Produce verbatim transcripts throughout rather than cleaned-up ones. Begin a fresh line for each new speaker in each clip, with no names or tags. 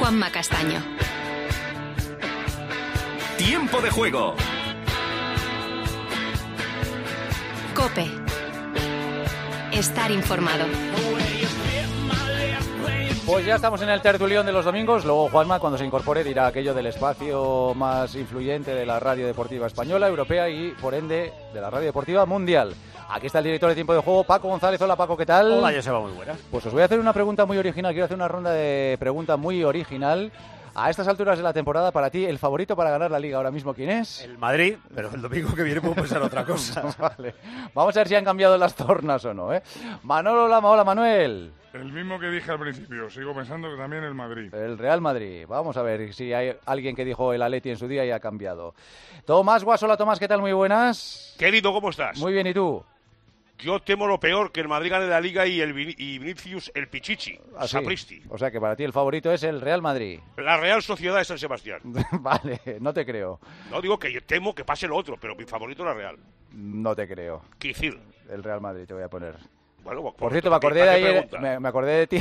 Juanma Castaño.
Tiempo de juego.
COPE. Estar informado.
Pues ya estamos en el tertulión de los domingos. Luego Juanma, cuando se incorpore, dirá aquello del espacio más influyente de la radio deportiva española, europea y, por ende, de la radio deportiva mundial. Aquí está el director de Tiempo de Juego, Paco González. Hola, Paco, ¿qué tal?
Hola, Joseba, muy buena.
Pues os voy a hacer una pregunta muy original. Quiero hacer una ronda de preguntas muy original. A estas alturas de la temporada, para ti, ¿el favorito para ganar la Liga ahora mismo quién es?
El Madrid, pero el domingo que viene puedo pensar otra cosa.
Vale. Vamos a ver si han cambiado las tornas o no, ¿eh? Manolo Lama, hola, Manuel.
El mismo que dije al principio, sigo pensando que también el Madrid.
El Real Madrid. Vamos a ver si hay alguien que dijo el Atleti en su día y ha cambiado. Tomás Guasola, Tomás, ¿qué tal? Muy buenas.
Querido, ¿cómo estás?
Muy bien, ¿y tú?
Yo temo lo peor, que el Madrid gane la Liga y el Vin- y Vinicius el Pichichi,
Ah, sí.
Sapristi.
O sea que para ti el favorito es el Real Madrid.
La Real Sociedad de San Sebastián.
Vale, no te creo.
No digo que yo temo que pase lo otro, pero mi favorito es la Real.
No te creo.
Quicil.
El Real Madrid te voy a poner.
Bueno, por,
Por cierto, me acordé de
¿para qué
ayer,
pregunta?
me, me acordé de ti.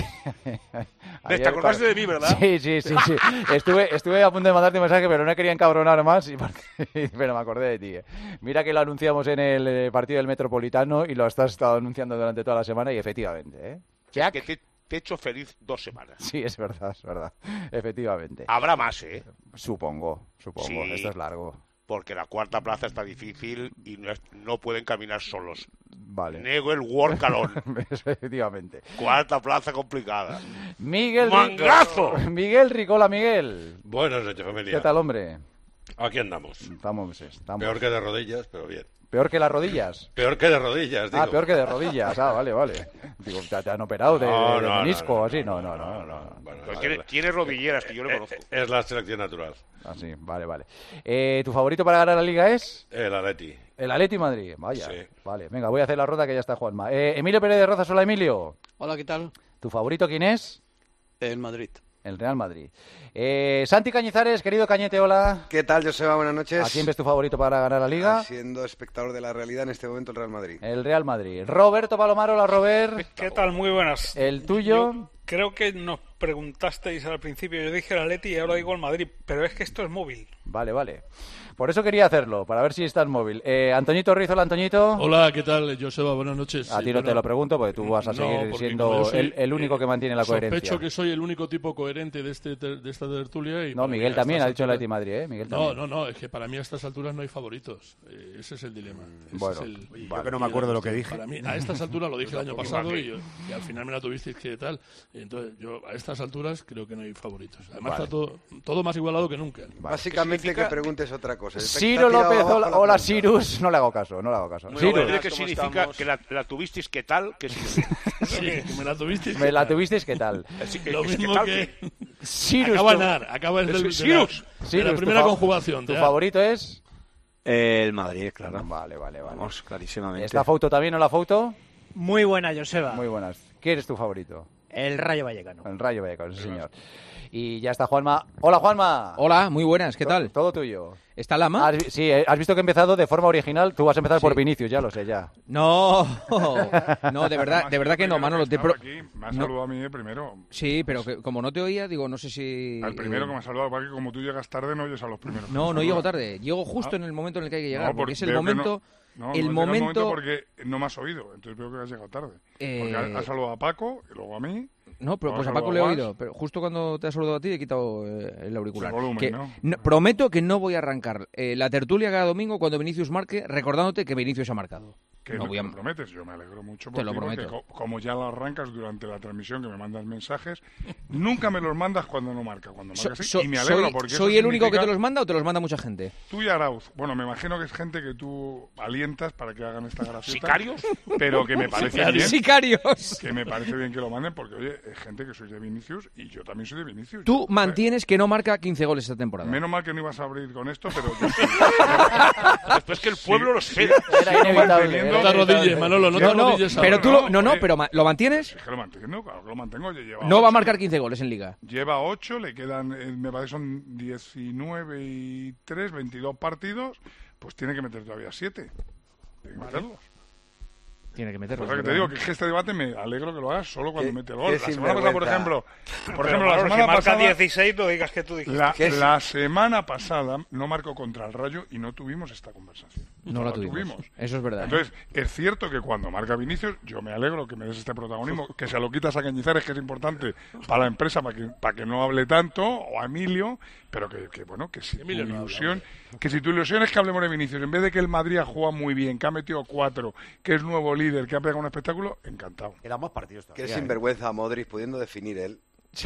¿Te acordaste de mí, verdad?
Sí, sí, sí, sí. Estuve, estuve a punto de mandarte un mensaje, pero no quería encabronar más, y porque- pero me acordé de ti. eh. Mira que lo anunciamos en el eh, partido del Metropolitano y lo has estado anunciando durante toda la semana y efectivamente, ¿eh? Jack.
Que te, te he hecho feliz dos semanas.
Sí, es verdad, es verdad. Efectivamente.
Habrá más, ¿eh?
Supongo, supongo.
Sí.
Esto es largo.
Porque la cuarta plaza está difícil y no, es- no pueden caminar solos.
Vale.
Nego el work alone.
Efectivamente.
Cuarta plaza complicada.
Miguel
¡Mangazo!
Rico- Miguel Ricola, Miguel.
Buenas noches, familia.
¿Qué tal, hombre?
Aquí andamos.
Estamos, estamos.
Peor que de rodillas, pero bien.
¿Peor que las rodillas?
Peor que de rodillas, digo.
Ah, peor que de rodillas. Ah, vale, vale. Digo, ¿te, te han operado de,
No,
de
no, no,
menisco
no,
o así?
no,
No, no, no. no, no.
Bueno,
Pero
es
tiene,
la-
tiene rodilleras, que yo le
eh,
conozco.
Es la selección natural.
Ah, sí, vale, vale. Eh, ¿Tu favorito para ganar la Liga es?
El Atleti.
El Atleti Madrid. Vaya.
Sí.
Vale, venga, voy a hacer la ronda que ya está Juanma. Eh, Emilio Pérez de Rozas, hola, Emilio.
Hola, ¿qué tal?
¿Tu favorito quién es?
El Madrid.
El Real Madrid. Eh, Santi Cañizares, querido Cañete, hola.
¿Qué tal, Joseba? Buenas noches.
¿A quién ves tu favorito para ganar la Liga?
Siendo espectador de la realidad en este momento, el Real Madrid.
El Real Madrid. Roberto Palomar, hola, Robert.
¿Qué tal? Muy buenas.
El tuyo.
Yo creo que nos preguntasteis al principio, yo dije el Atleti y ahora digo el Madrid, pero es que esto es móvil.
Vale, vale. Por eso quería hacerlo, para ver si estás móvil. Eh, Antoñito Ruiz, hola, Antoñito.
Hola, ¿qué tal, Joseba? Buenas noches.
A ti
Sí,
no
bueno,
te lo pregunto porque tú vas a
no,
seguir
porque
siendo
como yo soy,
el, el único
eh,
que mantiene la coherencia.
Sospecho que soy el único tipo coherente de, este, ter- de esta tertulia. Y
No,
para mí
Miguel
a
también
estas
ha dicho el
alturas-
Atleti Madrid, ¿eh? Miguel
No,
también.
no, no, es que para mí a estas alturas no hay favoritos. Eh, ese es el dilema. Ese
Bueno,
es el-
vale.
Yo que no me acuerdo lo que dije.
Para mí, a estas alturas lo dije el año
Pues
pasado
tampoco,
y, yo- y al final me la tuvisteis que tal. Entonces, yo a estas alturas creo que no hay favoritos. Además,
Vale.
está todo, todo más igualado que nunca.
Básicamente
¿Qué significa?
que preguntes otra cosa.
Ciro
Te ha tirado
López,
abajo
hola,
la
hola,
pregunta.
Cyrus. No le hago caso, no le hago caso.
Muy
Cyrus,
bueno, ¿qué
¿cómo
significa
estamos?
que la, la tuvisteis qué tal? ¿Qué significa?
Sí, que me la tuvisteis.
me la tuvisteis, ¿qué tal?
Así que-
Lo
es que
mismo
tal
que...
Cyrus,
acaba
tu-
en ar, acaba en
Es
del, de,
Cyrus.
la, de
Cyrus,
la
tu
primera
fa-
conjugación.
¿Tu
de ar.
favorito es?
El Madrid, claro.
Vale, vale, vale.
Vamos, clarísimamente.
¿Está foto también o la foto?
Muy buena, Joseba.
Muy buenas. ¿Quién es tu favorito?
El Rayo Vallecano.
El Rayo Vallecano, sí, señor. Y ya está Juanma. Hola, Juanma.
Hola, muy buenas, ¿qué
To-
tal?
Todo tuyo.
¿Está Lama?
Has vi- sí, eh, has visto que he empezado de forma original. Tú vas a empezar por
Sí.
Vinicius, ya lo sé, ya.
No, no, de verdad, de verdad que no, Manolo. Te pro-
Aquí. Me ha
no.
saludado a mí eh, primero.
Sí, pero que, como no te oía, digo, no sé si...
Al primero
eh,
que me ha saludado, porque como tú llegas tarde, no oyes a los primeros. que
No,
te
no llego
saludan.
tarde. Llego justo
Ah.
en el momento en el que hay que llegar,
No,
porque es el
veo que
momento...
No,
el
no llega
momento...
porque no me has oído, entonces veo que has llegado tarde.
Eh,
Porque has has saludado a Paco y luego a mí.
No, pero
luego
pues
has
a Paco le he
saludado a
oído,
Guas.
pero justo cuando te ha saludado a ti he quitado eh, el auricular.
El volumen,
Que-
¿no?
prometo que no voy a arrancar eh, la tertulia cada domingo cuando Vinicius marque, recordándote que Vinicius ha marcado.
Que
No
no
voy a-
te lo prometes, yo me alegro mucho
Te
por
lo
ti, porque
prometo.
co- como ya lo arrancas durante la transmisión, que me mandas mensajes, nunca me los mandas cuando no marca, cuando
So-
marca sí,
so-
y me alegro
soy
porque
¿soy
eso
el único que
significa-
te los manda o te los manda mucha gente?
Tú y Arauz, bueno, me imagino que es gente que tú alientas para que hagan esta gracieta.
¿Sicarios?
Pero que me parece
Sicarios.
bien.
¡Sicarios!
Que me parece bien que lo manden porque, oye, es gente que sois de Vinicius y yo también soy de Vinicius.
Tú
Yo,
mantienes que no marca quince goles esta temporada.
Menos mal que no ibas a abrir con esto, pero yo sí.
Después que el pueblo lo espera.
Era inevitable.
manteniendo-
era
No te arrodilles,
inevitable.
Manolo, no te
No, no,
arrodilles ahora.
pero tú
No,
lo, no, no,
oye.
pero ma- ¿lo mantienes?
Es que lo mantengo, claro que lo mantengo. ya lleva
No va a
ocho.
marcar quince goles en Liga.
Lleva ocho, le quedan, eh, me parece son diecinueve y tres, veintidós partidos, pues tiene que meter todavía siete. Tiene que meterlos.
Tiene que meterlo.
Por eso que te digo que es que este debate me alegro que lo hagas solo cuando
Qué-
mete el gol.
qué
La semana pasada, por
sinvergüenza.
ejemplo, por
Pero,
ejemplo, la
Manolo,
semana
si marca
pasada,
dieciséis, no digas que tú dijiste.
la,
¿Qué es?
la semana pasada no marcó contra el Rayo y no tuvimos esta conversación.
No la tuvimos. Eso es verdad.
Entonces, es cierto que cuando marca Vinicius, yo me alegro que me des este protagonismo, que se lo quitas a Cañizares, que es importante para la empresa, para que, para que no hable tanto, o a Emilio, pero que, que bueno, que si tu
Emilio no
ilusión, que si tu ilusión es que hablemos de Vinicius, en vez de que el Madrid ha jugado muy bien, que ha metido cuatro, que es nuevo líder, que ha pegado un espectáculo, encantado.
Quedan más partidos
Qué
todavía. ¿eh?
sinvergüenza Modric pudiendo definir él.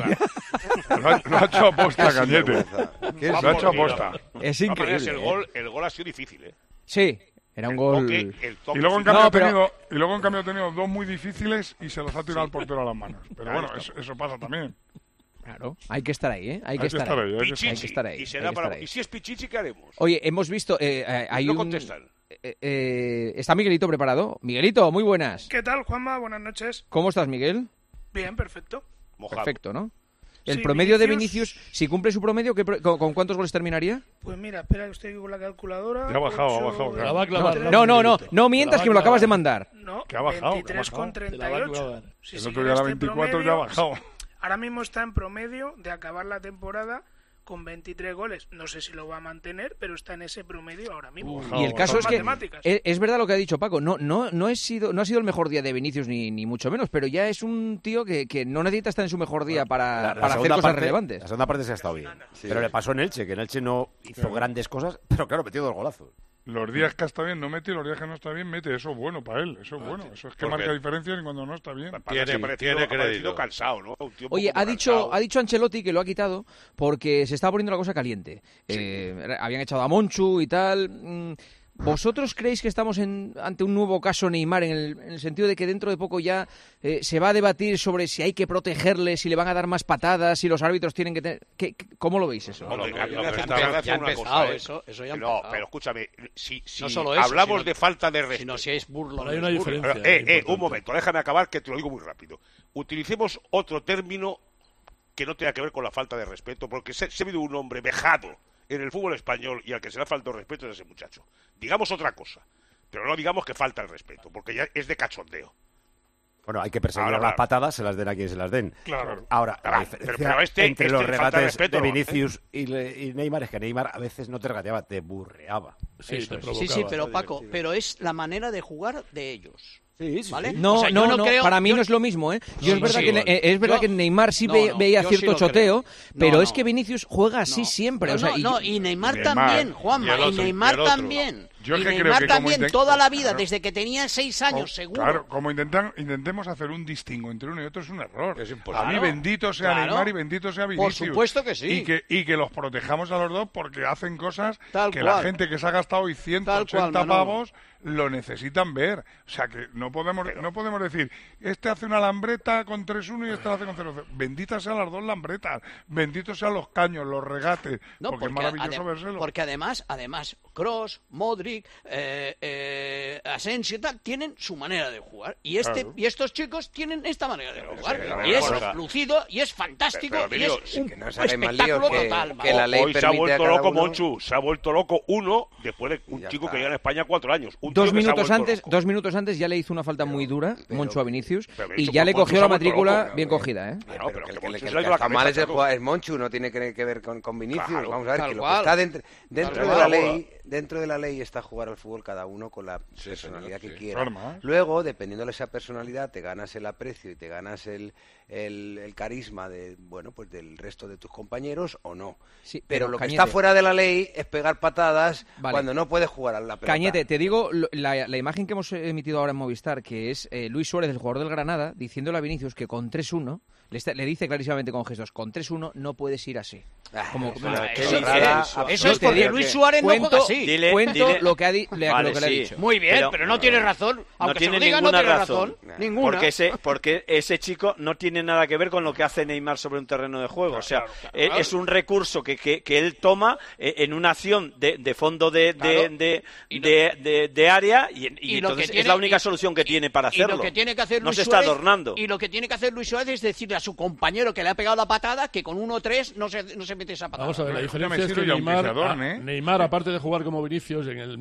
Lo ha, lo ha hecho aposta,
Qué
Cañete.
sinvergüenza. Qué
Lo ha hecho aposta.
Es
De todas maneras,
increíble.
el
¿eh?
gol, el gol ha sido difícil, ¿eh?
Sí, era un
El
gol...
toque, el toque
Y luego, en
sí.
cambio,
No,
ha
pero-
tenido, y luego, en cambio, ha tenido dos muy difíciles y se los ha tirado al portero a las manos. Pero bueno, eso, eso pasa también.
Claro, hay que estar ahí, ¿eh? Hay que
Hay que
estar
estar
ahí.
ahí, hay que
Pichichi.
Hay que estar ahí.
Y,
hay
será
que
para-
estar ahí.
¿Y si es Pichichi, qué haremos?
Oye, hemos visto... eh, eh, hay
no
un...
contestan.
eh, eh, ¿Está Miguelito preparado? Miguelito, muy buenas.
¿Qué tal, Juanma? Buenas noches.
¿Cómo estás, Miguel?
Bien, perfecto.
Mojado.
Perfecto, ¿no? El
Sí,
promedio de
Vinicius-
Vinicius, si cumple su promedio, ¿qué pro- con, con cuántos goles terminaría?
Pues mira, espera que estoy con la calculadora.
Ya ha bajado, ha
Ocho,
bajado,
Te la va a clavar.
No,
rápido,
no, no, no,
Miguelito.
no mientas
Te
que
la
me
va
lo
a
acabas de
clavar.
mandar.
No,
Que ha bajado, que ha
veintitrés con
Te la va a
treinta y ocho.
clavar.
Si
El
siguiera
otro día era
este
veinticuatro y
promedio,
ya ha bajado.
Ahora mismo está en promedio de acabar la temporada con veintitrés goles. No sé si lo va a mantener, pero está en ese promedio ahora mismo.
Y el caso
Son
es que
matemáticas.
es, es verdad lo que ha dicho Paco, no no no he sido no ha sido el mejor día de Vinicius ni, ni mucho menos, pero ya es un tío que, que no necesita estar en su mejor día para,
La- la
para hacer
segunda
cosas
parte-
relevantes.
La segunda parte se ha estado bien.
Sí.
Pero le pasó en Elche, que en Elche no hizo grandes cosas, pero claro, metió dos golazos.
Los días que está bien no mete y los días que no está bien mete. Eso es bueno para él. Eso es bueno. Eso es que
Porque-
marca diferencias y cuando no está bien.
Tiene,
Tiene-
ha parecido,
tiene
ha parecido
crédito.
cansado, ¿no? Un tío un
Oye,
poco
ha dicho,
cansado.
ha dicho Ancelotti que lo ha quitado porque se estaba poniendo la cosa caliente. Eh, habían echado a Monchu y tal. Mm, ¿Vosotros creéis que estamos en, ante un nuevo caso Neymar en el, en el sentido de que dentro de poco ya eh, se va a debatir sobre si hay que protegerle, si le van a dar más patadas, si los árbitros tienen que tener... ¿Qué- qué- ¿Cómo lo veis eso?
Hombre,
Lo-
a mí
lo
me
que
hace
está-
mucha gracia
ya ha
una
empezado
cosa, ¿eh?
eso, eso ya ha
No,
empezado.
pero escúchame, si, si
No solo eso,
hablamos
sino-
de falta de respeto...
Si no, si es burlo.
Pero hay
no
una
es burlo.
diferencia.
Pero, eh, eh,
importante.
un momento, déjame acabar que te lo digo muy rápido. Utilicemos otro término que no tenga que ver con la falta de respeto, porque se, se ha habido un hombre vejado en el fútbol español y al que se le ha faltado respeto es ese muchacho. Digamos otra cosa, pero no digamos que falta el respeto, porque ya es de cachondeo.
Bueno, hay que perseguir
Ahora,
a las
claro.
patadas, se las den a quien se las den.
Claro.
Ahora, la
Ah,
diferencia
pero- pero este-
entre
este
los
falta de
regates
respeto,
de
¿no?
Vinicius y, le- y Neymar es que Neymar a veces no te regateaba, te burreaba.
Sí,
Eso
te
es.
provocaba.
Sí, sí, pero Paco, pero es la manera de jugar de ellos.
Sí, sí,
¿Vale?
sí.
No,
O sea,
no,
yo no
no,
creo-
para mí
yo-
no es lo mismo, ¿eh? Yo
No,
es
no,
verdad,
sí,
que,
igual.
eh, es verdad
Yo-
que Neymar sí
no,
ve-
no,
veía
yo sí
cierto
lo creo.
choteo,
No,
pero
no.
es que Vinicius juega así
No.
siempre.
No,
o sea,
no,
y-
no, y Neymar
Neymar.
también, Juanma,
Y el
y,
otro, y
Neymar
el otro.
también.
Yo es
y
que creo
Neymar
que como
también,
inten-
toda la vida,
Claro.
desde que tenía seis años,
Co-
seguro.
Claro, como intentan, intentemos hacer un distingo entre uno y otro es un error.
Es imposible.
A mí
Claro,
bendito sea
claro.
Neymar y bendito sea
Por
Vinicius.
supuesto que sí.
Y que, y que los protejamos a los dos porque hacen cosas
Tal
que
cual.
la gente que se ha gastado hoy ciento
Tal
ochenta
cual, Manolo.
pavos lo necesitan ver. O sea que no podemos no podemos decir, este hace una lambreta con tres uno y este la hace con cero cero. Benditas sean las dos lambretas, benditos sean los caños, los regates,
No,
porque, es
porque,
maravilloso
ade-
vérselo.
porque además, además, Kroos, Modric, eh, eh, Asensio y tal, tienen su manera de jugar. Y este
Claro.
y estos chicos tienen esta manera de jugar.
pero
y es
cosa.
lucido, y es fantástico,
Pero, pero,
y
Emilio,
es un
que no se hagáis más líos,
espectáculo
que-
total.
que
vamos.
la ley
Hoy se ha
permite a
vuelto
cada
loco
uno-
Monchu, se ha vuelto loco uno después de un
Ya
chico
está.
que lleva en España cuatro años. Un tío
Dos
que se ha
minutos
vuelto
antes,
loco.
dos minutos antes ya le hizo una falta muy dura,
pero-
Monchu a Vinicius,
pero
y
eso
ya
fue
le
Monchu,
cogió
se
la
ha vuelto
matrícula
loco.
bien cogida, ¿eh?
Claro,
pero
pero
que,
que
que-
Monchu
que
se le ha
el
ido
que
la
está mal es,
cabeza,
el
claro.
jugador- es Monchu, no tiene que, que ver con, con Vinicius.
Claro,
Vamos a ver,
tal
que lo
cual.
que está dentro, dentro
Claro,
de la
claro.
ley, dentro de la ley está jugar al fútbol cada uno con la personalidad
señor,
que
sí.
quiera.
Normal.
Luego, dependiendo de esa personalidad, te ganas el aprecio y te ganas el, el, el carisma de bueno pues del resto de tus compañeros o no.
Sí,
pero,
pero,
lo que
Cañete.
está fuera de la ley es pegar patadas
Vale.
cuando no puedes jugar a la pelota.
Cañete, te digo, lo- la, la imagen que hemos emitido ahora en Movistar, que es eh, Luis Suárez, el jugador del Granada, diciéndole a Vinicius que con tres uno, le, está- le dice clarísimamente con gestos, con tres uno no puedes ir así.
Ah,
Como-
eso,
como-
qué
Eso,
burrada,
eso
absoluta.
es porque Luis Suárez no
cuento,
juega así.
Dile-
cuento
dile-
lo que ha, di- le-
Vale,
lo que le ha
sí.
dicho.
Muy bien, pero,
Pero-
no tiene razón. Aunque
no tiene
se lo diga,
ninguna
no tiene
razón.
razón. Ninguna.
Porque ese, porque ese chico no tiene nada que ver con lo que hace Neymar sobre un terreno de juego. O sea,
claro, claro,
eh,
claro.
es un recurso que, que, que él toma eh, en una acción de, de fondo de, de,
Claro.
de,
Y lo-
de, de- de área y, y
Y lo que
entonces es
tiene-
la única
y-
solución que tiene para
Y
hacerlo.
lo que tiene que hacer
no
Luis
se está
Suárez-
adornando.
Y lo que tiene que hacer Luis Suárez es decirle a su compañero que le ha pegado la patada que con uno tres no se, no se mete esa patada.
Vamos a ver, la
Escúchame,
diferencia es que
Ciro, y aunque se
Neymar,
adorne,
a-
¿eh?
Neymar, aparte de jugar como Vinicius, en el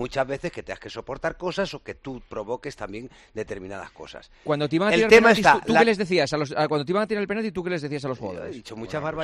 muchas veces que tengas que soportar cosas o que tú provoques también determinadas cosas.
Cuando te iban a
el
tirar
tema
penaltis,
está,
¿tú, tú
la...
qué les decías? A los, a, cuando te iban a tirar el penalti, ¿tú qué les decías a los jugadores?
He dicho muchas barbaridades.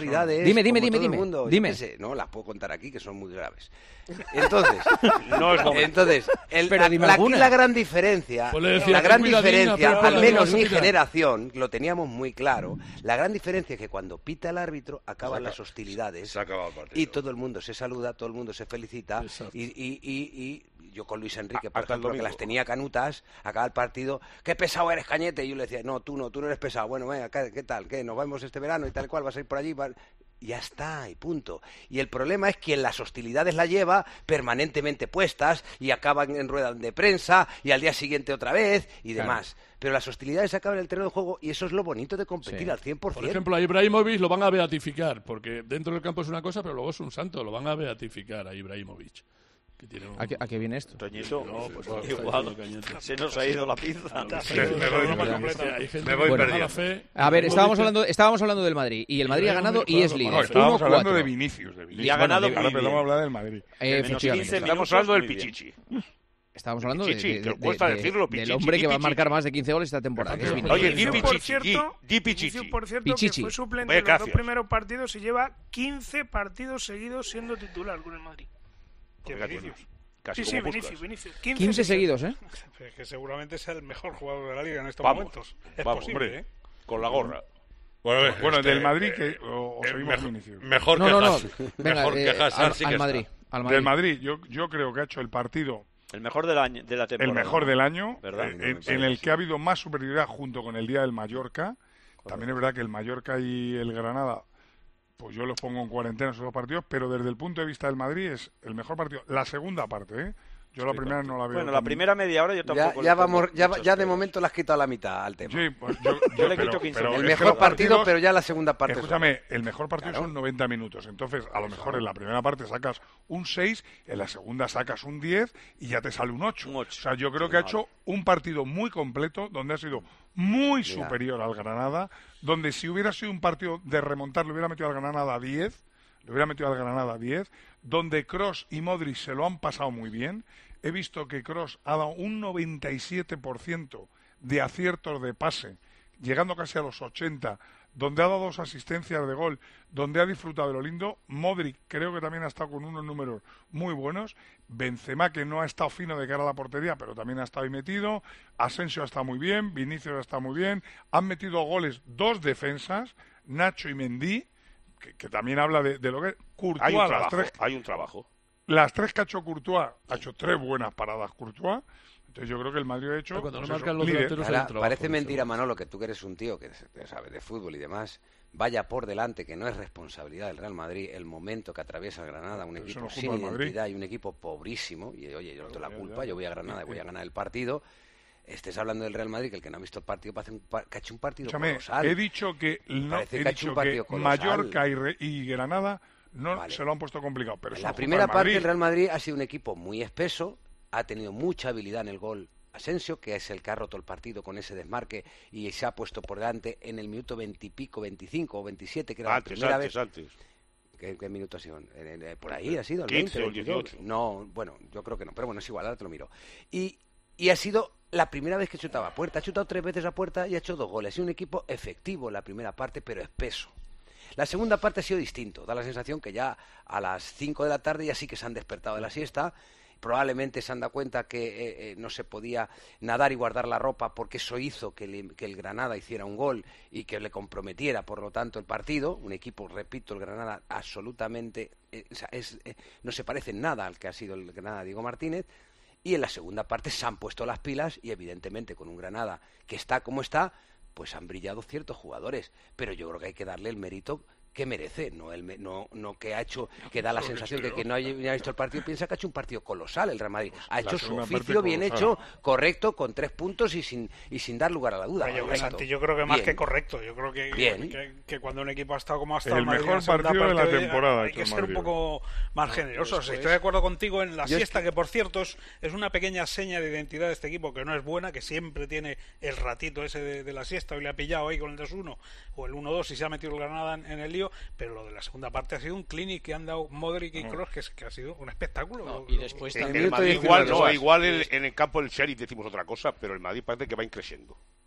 Dime, dime,
como
dime,
todo el
dime,
mundo, yo
dime.
qué sé, no, las puedo contar aquí, que son muy graves. Entonces,
No es momento.
entonces el,
Pero
la,
dime
la-
alguna.
aquí la gran diferencia,
Pues le decía,
la gran
ten cuidadín,
diferencia,
pero
al
le
menos
vas a
mi
pitar.
generación, lo teníamos muy claro, la gran diferencia es que cuando pita el árbitro acaban las hostilidades
Se ha acabado el partido.
y todo el mundo se saluda, todo el mundo se felicita
Exacto.
y, y, y, y yo con Luis Enrique, por
Hasta el
ejemplo, que
domingo.
las tenía canutas, acaba el partido, qué pesado eres, Cañete, y yo le decía, no, tú no, tú no eres pesado, bueno, venga, ¿qué, qué tal? ¿Qué? Nos vemos este verano y tal cual, vas a ir por allí, va- ya está, y punto. Y el problema es quien las hostilidades la lleva permanentemente puestas y acaban en ruedas de prensa y al día siguiente otra vez y
Claro.
demás. Pero las hostilidades acaban en el terreno de juego y eso es lo bonito de competir
Sí.
al cien por
Por
ciento.
ejemplo, a Ibrahimovic lo van a beatificar, porque dentro del campo es una cosa, pero luego es un santo. Lo van a beatificar a Ibrahimovic. Que tiene un...
¿A qué, a qué viene esto?
Toñito,
No, pues, no, está
igual,
diciendo Cañete.
se nos ha ido la pinza.
Sí,
Me- me
sí,
doy
sí,
una
sí,
completa.
sí, hay gente
Me voy
con
perdiendo.
mala fe.
A ver,
Como
estábamos
dice-
hablando, estábamos hablando del Madrid y el Madrid ha ganado y es
No,
No,
líder.
estábamos
uno
hablando
cuatro.
de Vinicius. De Vinicius.
Y ha ganado
Ahora
muy
empezamos
bien.
a hablar del Madrid.
Eh,
Menos
efectivamente.
quince
Estamos
minutos,
hablando del
muy bien.
Pichichi.
Estamos hablando de,
Pichichi,
de-
que
de-
cuesta
de-
decirlo,
del
Pichichi,
hombre que va a
Pichichi.
marcar más de quince goles esta temporada, que es Vinicius.
Oye, di
Vinicius, por
Pichichi,
cierto,
di
Vinicius,
Pichichi.
por cierto,
Pichichi.
que fue suplente
Oye,
en los dos
gracias.
primeros partidos y lleva quince partidos seguidos siendo titular con el Madrid.
¿Qué Vinicius?
Casi
Sí, sí,
como
Vinicius,
Puskás.
Vinicius.
quince seguidos, ¿eh?
Es que seguramente sea el mejor jugador de la liga en estos
Vamos,
momentos. Es
vamos,
posible,
hombre.
¿eh?
Con la gorra.
Bueno,
Bueno,
este,
del Madrid,
eh,
que o, o
eh,
seguimos
mej-
Vinicius.
Mejor
No,
que
no, no.
Hazard.
Venga,
Mejor
eh,
que Hazard
al,
sí
al
que
Madrid.
está.
Al Madrid.
Del Madrid, yo, yo creo que ha hecho el partido
El mejor del año, de la
el
temporada.
mejor del año,
¿Verdad?
eh, en, en el que ha habido más superioridad junto con el día del Mallorca. También es verdad que el Mallorca y el Granada, pues yo los pongo en cuarentena esos dos partidos, pero desde el punto de vista del Madrid es el mejor partido. La segunda parte, ¿eh? Yo la primera no la veo.
Bueno, la
tan-
primera media hora yo
Ya,
tampoco.
ya
le pongo
vamos, ya,
muchos
ya de
peros.
momento le has quitado la mitad al tema.
Sí, pues yo,
Yo le
pero-
quito quince
pero
minutos.
el
es que
mejor
los
partido,
partidos-
pero ya la segunda parte.
Escúchame, el mejor partido
Claro.
son noventa minutos. Entonces, a lo mejor en la primera parte sacas un seis, en la segunda sacas un diez y ya te sale un ocho.
Un ocho.
O sea, yo creo que ha hecho un partido muy completo, donde ha sido muy
Mira.
superior al Granada, donde si hubiera sido un partido de remontar, le hubiera metido al Granada a diez, le hubiera metido al Granada a diez, donde Kroos y Modric se lo han pasado muy bien. He visto que Kroos ha dado un noventa y siete por ciento de aciertos de pase, llegando casi a los ochenta, donde ha dado dos asistencias de gol, donde ha disfrutado de lo lindo. Modric creo que también ha estado con unos números muy buenos. Benzema, que no ha estado fino de cara a la portería, pero también ha estado ahí metido. Asensio ha estado muy bien, Vinicius ha estado muy bien. Han metido goles dos defensas, Nacho y Mendy, que, que también habla de, de lo que... Courtois,
Hay un
las
trabajo,
tres,
hay un trabajo.
las tres que ha hecho Courtois, ha hecho tres buenas paradas Courtois. Entonces yo creo que el Madrid ha hecho...
Pero cuando no
pues eso,
marcan los
líder.
delanteros hay
Ahora,
un trabajo,
parece
dice,
mentira,
bueno.
Manolo, que tú que eres un tío que, que sabe de fútbol y demás, vaya por delante, que no es responsabilidad del Real Madrid el momento que atraviesa el Granada, un
Pero eso
equipo
no es
sin
culpa del Madrid.
identidad y un equipo pobrísimo, y oye, yo no tengo la
ya,
culpa,
ya.
yo voy a Granada y voy a ganar el partido. Estés hablando del Real Madrid, que el que no ha visto el partido parece un, pa- que ha hecho un partido
Escúchame,
colosal.
he dicho que, no,
Parece
he
que ha hecho
dicho
un partido
que
colosal.
Mallorca y, Re- y Granada no
Vale.
se lo han puesto complicado. Pero
En
eso
la
es culpa
primera
del
parte
Madrid.
el Real Madrid ha sido un equipo muy espeso, ha tenido mucha habilidad en el gol Asensio, que es el que ha roto el partido con ese desmarque y se ha puesto por delante en el minuto veintipico, veinticinco o veintisiete, que era
Antes,
la primera
antes,
vez.
antes.
¿Qué, qué minuto ha sido? En- en- en- por ahí ha sido el
quince
veinte,
o el
veintidós.
dieciocho.
No, bueno, yo creo que no, pero bueno, es igual, ahora te lo miro. Y, y ha sido la primera vez que chutaba a puerta. Ha chutado tres veces a puerta y ha hecho dos goles. Ha sido un equipo efectivo en la primera parte, pero espeso. La segunda parte ha sido distinto. Da la sensación que ya a las cinco de la tarde ya sí que se han despertado de la siesta. Probablemente se han dado cuenta que eh, eh, no se podía nadar y guardar la ropa, porque eso hizo que, le- que el Granada hiciera un gol y que le comprometiera, por lo tanto, el partido. Un equipo, repito, el Granada absolutamente eh, o sea, es, eh, no se parece en nada al que ha sido el Granada de Diego Martínez. Y en la segunda parte se han puesto las pilas y, evidentemente, con un Granada que está como está, pues han brillado ciertos jugadores. Pero yo creo que hay que darle el mérito que merece, no el me- no, no que ha hecho, que da la sensación de que no haya, haya visto el partido, piensa que ha hecho un partido colosal el Real Madrid. Ha
la
hecho su
segunda parte
oficio bien
colosal.
hecho, correcto, con tres puntos y sin y sin dar lugar a la duda.
Pero yo,
correcto.
Santi, yo creo que más
Bien.
que correcto. Yo creo que,
Bien.
que, que cuando un equipo ha estado como ha estado
El
Madrid en
mejor
la segunda
partido de la
parte,
temporada ha
hay
hecho
que
el
ser un
Madrid.
poco más generosos.
después-
Estoy de acuerdo contigo en la
Yo es
siesta, que por cierto es, es una pequeña seña de identidad de este equipo, que no es buena, que siempre tiene el ratito ese de, de la siesta. Hoy le ha pillado ahí con el dos uno o el uno dos y se ha metido el Granada en, en el lío, pero lo de la segunda parte ha sido un clinic que han dado Modric y Kroos, que, es- que ha sido un espectáculo.
No,
Lo-
y
lo-
después
En
En el
el
minuto
Madrid
diecinueve
igual, no,
vas.
igual el- en el campo del Sheriff decimos otra cosa, pero el Madrid parece que va increciendo.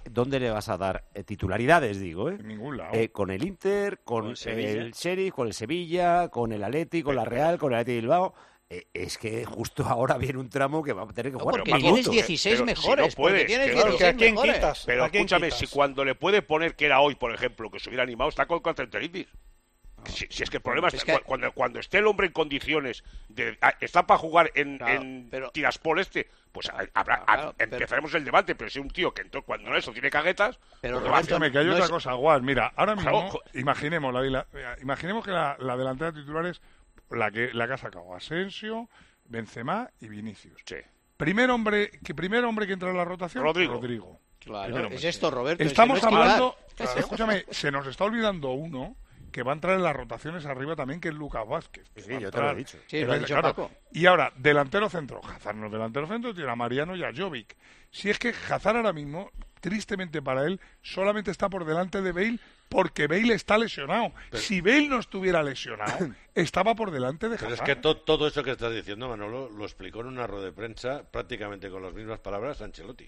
Eh, ¿Dónde le vas a dar eh, titularidades, digo? ¿eh?
En ningún lado.
Eh, con el Inter, con,
Con el
el,
Sevilla.
el Sheriff, con el Sevilla, con el Atleti, con la Real, con el Atleti de Bilbao. eh, es que justo ahora viene un tramo que va a tener que
No,
jugar.
porque tienes dieciséis
pero
mejores,
si no puedes,
porque tienes
que-
dieciséis
claro, que ¿a quién
mejores.
quitas? Pero
¿A quién
escúchame,
quitas?
si cuando le puede poner que era hoy, por ejemplo, que se hubiera animado, está con gastroenteritis. Si, si es que el problema
Es
es
que-
cuando, cuando esté el hombre en condiciones de ah, está para jugar en,
Claro,
en
pero-
Tiraspol este, pues ha- habrá,
Claro, pero-
empezaremos el debate, pero si un tío que entró cuando eso tiene caguetas,
Pero
pues va a hacer-
Escúchame, que hay
no
otra
es-
cosa, Guas. Mira, ahora mismo,
Claro.
imaginemos, la, la- imaginemos que la, la delantera titular es la que, la que ha sacado Asensio, Benzema y Vinicius.
Sí.
Primer hombre, que primer hombre que entra en la rotación,
Rodrigo.
Rodrigo.
Claro,
Primer
es
hombre.
esto, Roberto.
Estamos
es que no es
hablando,
titular.
escúchame, se nos está olvidando uno que va a entrar en las rotaciones arriba también, que es Lucas Vázquez. que
Sí,
va a
yo te lo he
entrar.
dicho.
Sí, lo ha
Eh,
dicho
claro.
Paco.
Y ahora, delantero centro. Hazard no es delantero centro, tiene a Mariano y a Jovic. Si es que Hazard ahora mismo, tristemente para él, solamente está por delante de Bale porque Bale está lesionado. Si Bale no estuviera lesionado, estaba por delante de
Pero
Hazard.
es que to- todo eso que estás diciendo, Manolo, lo explicó en una rueda de prensa prácticamente con las mismas palabras Ancelotti.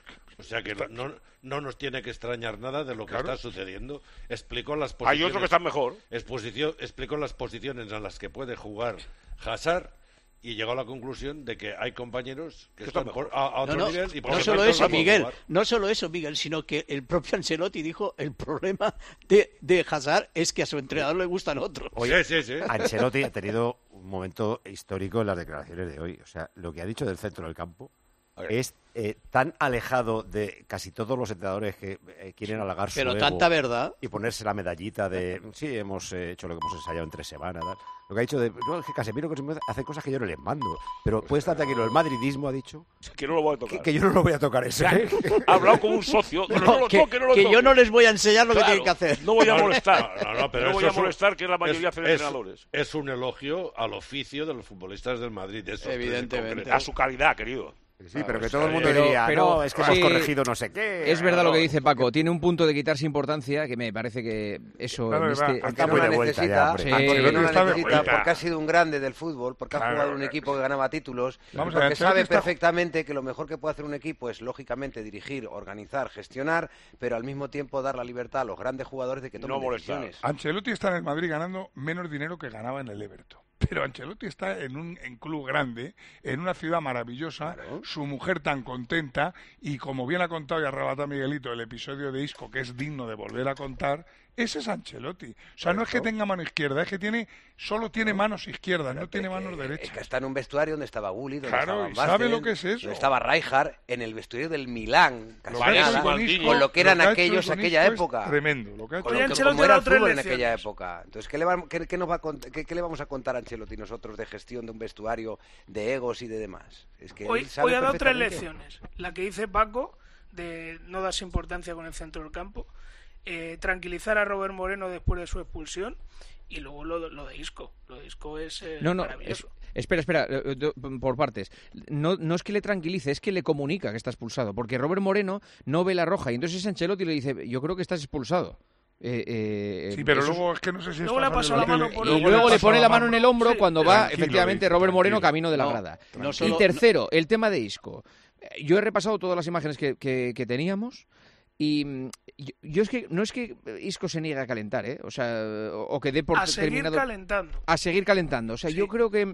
O sea que no, no nos tiene que extrañar nada de lo que
Claro.
está sucediendo. Explicó las
Hay
posiciones.
otro que está mejor.
exposición- explicó las posiciones en las que puede jugar Hazard y llegó a la conclusión de que hay compañeros que
Que
están
están
por-
mejor.
a, a
No,
otro
no,
nivel y por
no
lo
solo
tanto
eso,
vamos a
Miguel,
jugar.
no solo eso, Miguel, sino que el propio Ancelotti dijo el problema de, de Hazard es que a su entrenador le gustan otros.
Oye, sí, sí.
Ancelotti ha tenido un momento histórico en las declaraciones de hoy. O sea, lo que ha dicho del centro del campo es eh, tan alejado de casi todos los entrenadores que eh, quieren halagar su
Pero
ego
tanta verdad.
y ponerse la medallita de sí, hemos eh, hecho lo que hemos ensayado en tres semanas. Tal. Lo que ha dicho de no, es que Casemiro hace cosas que yo no les mando. Pero puede estar tranquilo, el madridismo ha dicho
Que no lo voy a tocar.
que, que yo no lo voy a tocar ese. ¿eh?
Ha hablado como un socio. No,
No,
lo
que,
toque, no lo
que
toque.
yo no les voy a enseñar lo
Claro,
que tienen que hacer.
No voy a molestar.
No, no, no, pero
no voy
eso
a
es un-
molestar, que es la mayoría
es,
de
es-
entrenadores.
es un elogio al oficio de los futbolistas del Madrid. de esos tres en
Evidentemente.
concreto.
A su calidad, querido.
Sí, pero que todo el mundo
Pero-
diría,
pero-
no, es que
sí,
hemos corregido no sé qué.
Es verdad lo
no,
que dice Paco, tiene un punto de quitarse importancia que me parece que eso
Claro,
en
va,
este-
está
Está
muy
muy
de
de vuelta ya, hombre.
Sí.
Porque
Ancelotti
no la
está de
necesita,
vuelta.
porque ha sido un grande del fútbol, porque ha
Claro,
jugado en un
claro.
equipo que ganaba títulos,
Vamos a
porque
ver,
sabe
Ancelotti está-
perfectamente que lo mejor que puede hacer un equipo es, lógicamente, dirigir, organizar, gestionar, pero al mismo tiempo dar la libertad a los grandes jugadores de que tomen
No molestar.
decisiones.
Ancelotti está en el Madrid ganando menos dinero que ganaba en el Everton. Pero Ancelotti está en un en club grande, en una ciudad maravillosa, su mujer tan contenta, y como bien ha contado y ha relatado Miguelito el episodio de Isco, que es digno de volver a contar, ese es Ancelotti. O sea, no es que tenga mano izquierda, es que tiene solo tiene manos izquierdas, no tiene manos
Es
derechas.
que está en un vestuario donde estaba Gulli, donde
Claro,
estaba
y
Van
sabe
Basten,
lo que es eso.
donde estaba Rijkaard, en el vestuario del Milán, casi
Lo que ha hecho
nada,
con Isco-
con lo que eran
lo que ha hecho
aquellos
con
aquella
Isco es
época.
tremendo. Lo que ha hecho
Oye,
Como-
Ancelotti
como era el
ha dado tres
fútbol en
lecciones.
aquella época. Entonces, ¿qué le, va- qué- qué nos va a cont- qué- qué le vamos a contar a Ancelotti nosotros de gestión de un vestuario, de egos y de demás? Es que
Hoy,
él sabe
hoy ha dado tres
perfectamente.
lecciones. La que dice Paco, de no darse importancia con el centro del campo, eh, tranquilizar a Robert Moreno después de su expulsión, y luego lo, lo de Isco. Lo de Isco es eh,
No, no, es-
maravilloso.
espera, espera, eh, do- por partes. No, no es que le tranquilice, es que le comunica que está expulsado, porque Robert Moreno no ve la roja, y entonces Ancelotti le dice, yo creo que estás expulsado. Eh, eh,
Sí, pero
eso es-
luego es que no sé si
Luego
está
le ha pasado
saliendo
la
en
mano
tele,
por
y
el-
luego le
pasa
pone la mano en el hombro
Sí.
cuando va,
Tranquilo,
efectivamente,
dice,
Robert Moreno
tranquilo.
camino de la
No,
grada.
no
Y
solo-
tercero, el tema de Isco. Eh, Yo he repasado todas las imágenes que, que- que teníamos y mm, yo, yo es que no es que Isco se niegue a calentar, ¿eh? O sea, o, o que dé por
A seguir
terminado
calentando.
a seguir calentando. O sea,
Sí.
yo creo que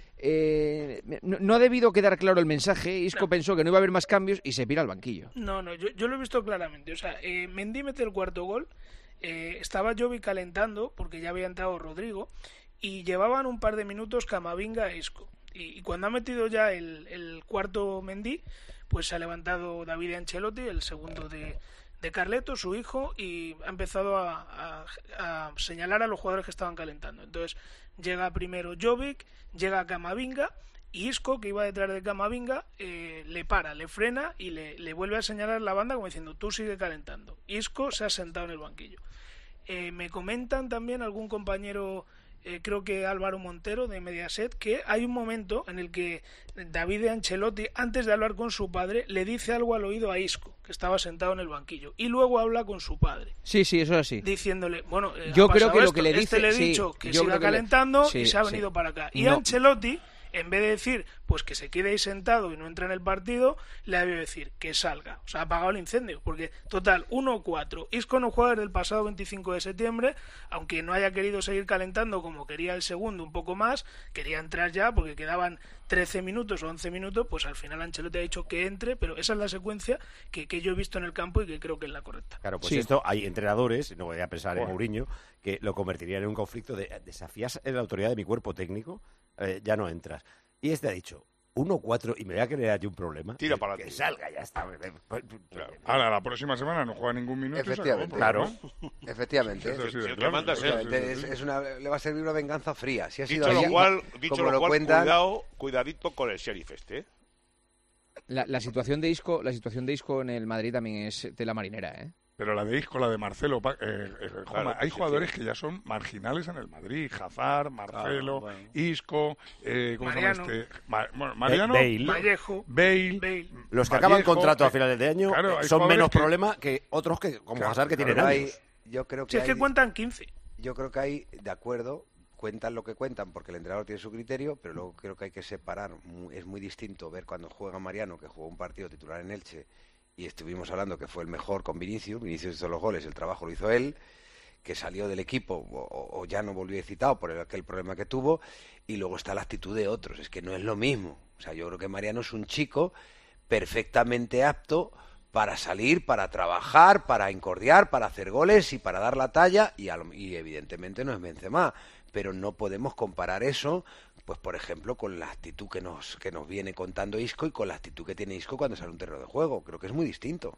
eh, no, no ha debido quedar claro el mensaje. Isco
No.
pensó que no iba a haber más cambios y se pira al banquillo.
No, no, yo, yo lo he visto claramente. O sea, eh, Mendy mete el cuarto gol. eh, estaba Jovic calentando porque ya había entrado Rodrigo y llevaban un par de minutos Camavinga e Isco. Y, y cuando ha metido ya el, el cuarto Mendy, pues se ha levantado David Ancelotti, el segundo de, de Carleto, su hijo, y ha empezado a, a- a señalar a los jugadores que estaban calentando. Entonces llega primero Jovic, llega Camavinga, y Isco, que iba detrás de Camavinga, eh, le para, le frena y le, le vuelve a señalar la banda como diciendo, tú sigue calentando. Isco se ha sentado en el banquillo. Eh, me comentan también algún compañero, eh, creo que Álvaro Montero de Mediaset, que hay un momento en el que David Ancelotti, antes de hablar con su padre, le dice algo al oído a Isco, que estaba sentado en el banquillo, y luego habla con su padre,
Sí, sí, eso es así.
diciéndole, bueno, eh,
Yo
ha
creo
pasado
que lo
esto,
que le
este
dice-
le he
sí,
dicho que
yo
siga
creo que le-
calentando
sí,
y se ha
sí.
venido para acá. Y
No.
Ancelotti, en vez de decir pues que se quede ahí sentado y no entre en el partido, le ha debido decir que salga. O sea, ha apagado el incendio, porque total, uno cuatro. Isco no juega desde el pasado veinticinco de septiembre, aunque no haya querido seguir calentando como quería el segundo un poco más, quería entrar ya porque quedaban trece minutos o once minutos, pues al final Ancelotti ha dicho que entre, pero esa es la secuencia que, que yo he visto en el campo y que creo que es la correcta.
Claro, pues
Sí.
esto hay entrenadores, no voy a pensar en
Bueno.
Mourinho, que lo convertirían en un conflicto de desafías en la autoridad de mi cuerpo técnico, eh, ya no entras. Y este ha dicho uno cuatro y me voy a crear aquí un problema.
Tira
que,
para
que
adelante.
salga, ya está.
Ahora, la próxima semana no juega ningún minuto. y se acabó el
Efectivamente,
programa.
Efectivamente.
Eso sí, de
Si el que
claro.
manda es él.
Efectivamente, es- es una- le va a servir una venganza fría. Si ha sido
Dicho lo
así,
cual, dicho
como
lo
lo
cual
cuentan,
cuidado, cuidadito con el sheriff este, ¿eh?
La, la situación de Isco, la situación de Isco en el Madrid también es tela marinera, ¿eh?
Pero la de Isco, la de Marcelo, pa- eh, eh, Juanma, hay
sí,
jugadores
sí.
que ya son marginales en el Madrid. Hazard, Marcelo,
bueno.
Isco, eh, ¿cómo se llama
Mariano.
este? Ma- bueno, Mariano,
Bale.
Vallejo,
Bale,
Bale.
Los que acaban
Vallejo,
contrato a
eh,
finales de año
claro,
eh,
hay
son
jugadores
menos
que-
problema que otros que, como
Claro,
Hazard, que
claro,
tienen
hay-
años.
yo creo que
Si es que
hay-
cuentan quince.
yo creo que hay, de acuerdo, cuentan lo que cuentan porque el entrenador tiene su criterio, pero luego creo que hay que separar. Mu- Es muy distinto ver cuando juega Mariano, que jugó un partido titular en Elche, y estuvimos hablando que fue el mejor con Vinicius. Vinicius hizo los goles, el trabajo lo hizo él, que salió del equipo o, o ya no volvió citado por el- aquel problema que tuvo, y luego está la actitud de otros. Es que no es lo mismo. O sea, yo creo que Mariano es un chico perfectamente apto para salir, para trabajar, para encordiar, para hacer goles y para dar la talla, y, a lo- y evidentemente no es Benzema, pero no podemos comparar eso, pues por ejemplo, con la actitud que nos, que nos viene contando Isco y con la actitud que tiene Isco cuando sale un terreno de juego. Creo que es muy distinto.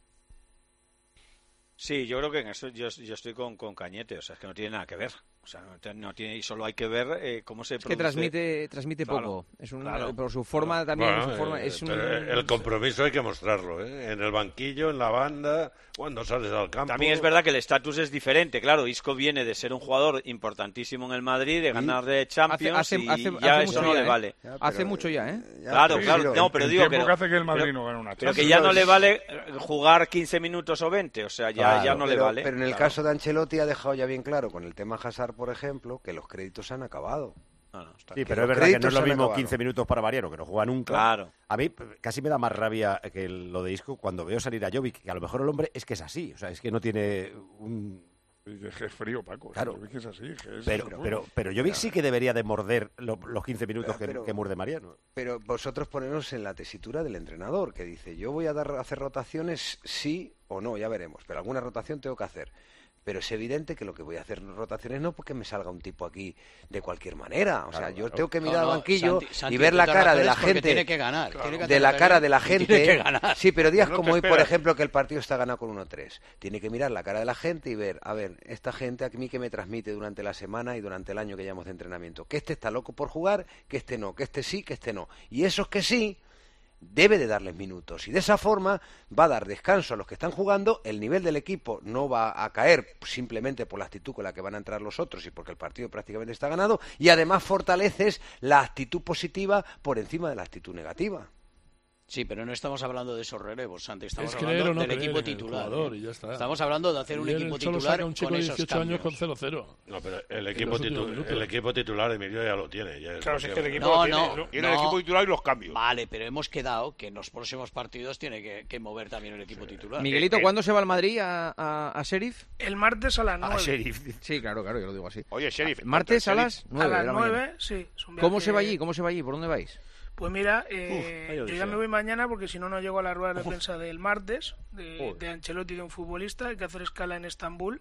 Sí, yo creo que en eso yo, yo estoy con, con Cañete, o sea, es que no tiene nada que ver. O sea, no, te- no tiene, y solo hay que ver eh, cómo se
Es que
produce.
transmite, transmite
Claro,
poco. Es un,
claro.
Por su forma también,
Bueno,
su forma,
eh,
es un...
pero el compromiso hay que mostrarlo, ¿eh? En el banquillo, en la banda, cuando sales al campo.
También es verdad que el estatus es diferente. Claro, Isco viene de ser un jugador importantísimo en el Madrid, de ganar de Champions,
hace,
y
hace,
ya
hace
eso
mucho
no
ya,
le
¿eh?
vale.
Ya,
Hace
pero,
mucho ya, ¿eh?
Ya,
Claro,
pero
claro.
sí,
No, pero
el
digo que,
tiempo
no,
que hace que el Madrid
pero-
no gane una
pero que
Champions.
ya no
Pero
le
es-
vale eh, jugar quince minutos o veinte. O sea, ya,
Claro,
ya no le
pero,
vale.
pero en el
Claro.
caso de Ancelotti ha dejado ya bien claro con el tema Hazard, por ejemplo, que los créditos han acabado.
No, no, está
Sí,
que
pero
los
es verdad que no
créditos
es lo
se han
mismo
acabado.
quince minutos para Mariano, que no juega nunca.
Claro.
A mí p- casi me da más rabia que el- lo de Isco cuando veo salir a Jovic, que a lo mejor el hombre es que es así, o sea, es que no tiene un...
Es que es frío, Paco.
Claro.
Es que es así. que es-
Pero, pero, pero Jovic sí que debería de morder lo- los quince minutos que,
Pero-
que muerde Mariano.
Pero vosotros poneros en la tesitura del entrenador, que dice, yo voy a dar, hacer rotaciones sí o no, ya veremos, pero alguna rotación tengo que hacer. Pero es evidente que lo que voy a hacer rotaciones no porque me salga un tipo aquí de cualquier manera. O sea,
Claro,
yo
claro.
tengo que
No,
mirar
no,
al banquillo
Santi- Santi
y ver la
intenta
cara de la
rotaciones porque
gente.
tiene que ganar, tiene que
De
hacer
la cara de la
rotaciones y
gente.
tiene que ganar.
Sí, pero días
No te
como hoy, por
esperas.
ejemplo, que el partido está ganado con uno tres. Tiene que mirar la cara de la gente y ver, a ver, esta gente a mí que me transmite durante la semana y durante el año que llevamos de entrenamiento. Que este está loco por jugar, que este no, que este sí, que este no. Y esos que sí, debe de darles minutos. Y de esa forma va a dar descanso a los que están jugando, el nivel del equipo no va a caer simplemente por la actitud con la que van a entrar los otros y porque el partido prácticamente está ganado, y además fortaleces la actitud positiva por encima de la actitud negativa.
Sí, pero no estamos hablando de esos relevos, Santi. Estamos
Es creer
hablando
o no
del
creer
equipo
en el
titular.
jugador
¿eh?
y ya está.
Estamos hablando de hacer un
Y él
equipo
solo
titular
saca un chico
con
de
esos
dieciocho años
cambios.
con cero cero.
No, pero el
En
equipo,
los últimos
titu-
minutos.
el equipo titular Emilio ya lo tiene. Ya es
Claro, si es que el
porque-
equipo
No,
lo tiene,
no,
¿no?
Tiene el
no.
equipo titular y los cambios.
Vale, pero hemos quedado que en los próximos partidos tiene que, que mover también el equipo titular.
Miguelito,
Eh, eh.
¿cuándo se va al Madrid a, a, a Sheriff?
El martes a las
Ah,
nueve.
Sheriff.
Sí, claro, claro, yo lo digo así.
Oye, Sheriff.
Martes a
contra el
las
Sheriff,
A
nueve de
las
la mañana.
nueve, sí. es un
¿Cómo
viaje-
se va allí? ¿Cómo se va allí? ¿Por dónde vais?
Pues mira, eh,
vaya
yo ya
odisea.
me voy mañana porque si no, no llego a la rueda de prensa del martes de,
Joder.
de Ancelotti, de un futbolista. Hay que hacer escala en Estambul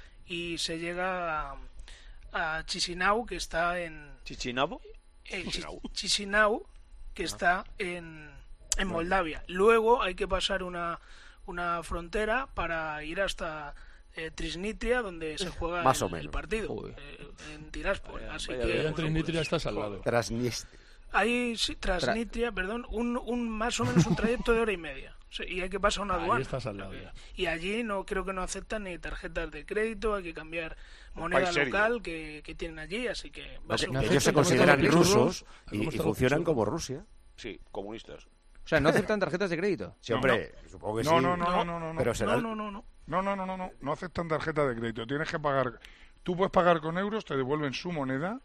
y se llega a, a Chisinau, que está en...
¿Chichinabo?
eh, Chi- Chisinau, que está en, en Moldavia. Luego hay que pasar una, una frontera para ir hasta eh, Trisnitria, donde se juega
Más o
el, el
menos.
partido,
Joder.
eh, en Tiraspol. Así
vaya
que,
bien.
Ya en
bueno,
Trinitria
pues,
estás al lado.
Transnistria.
hay sí, Transnistria, perdón, un, un más o menos un trayecto de hora y media. Sí, y hay que pasar una
Ahí
aduana.
estás al lado ya.
Y allí no creo que no aceptan ni tarjetas de crédito, hay que cambiar moneda
país serio.
local que, que tienen allí, así que va a ser un-
Ellos se
¿Cómo están
consideran
los
rusos
rusos?
y,
¿Cómo
y
están los
funcionan
rusos?
como Rusia.
Sí, comunistas.
O sea, ¿no aceptan tarjetas de crédito?
Sí, hombre, supongo que
No,
sí.
no, no, no, no, no.
Pero será...
No, no, no, no.
No, no, no, no, no. No aceptan tarjeta de crédito. Tienes que pagar. Tú puedes pagar con euros, te devuelven su moneda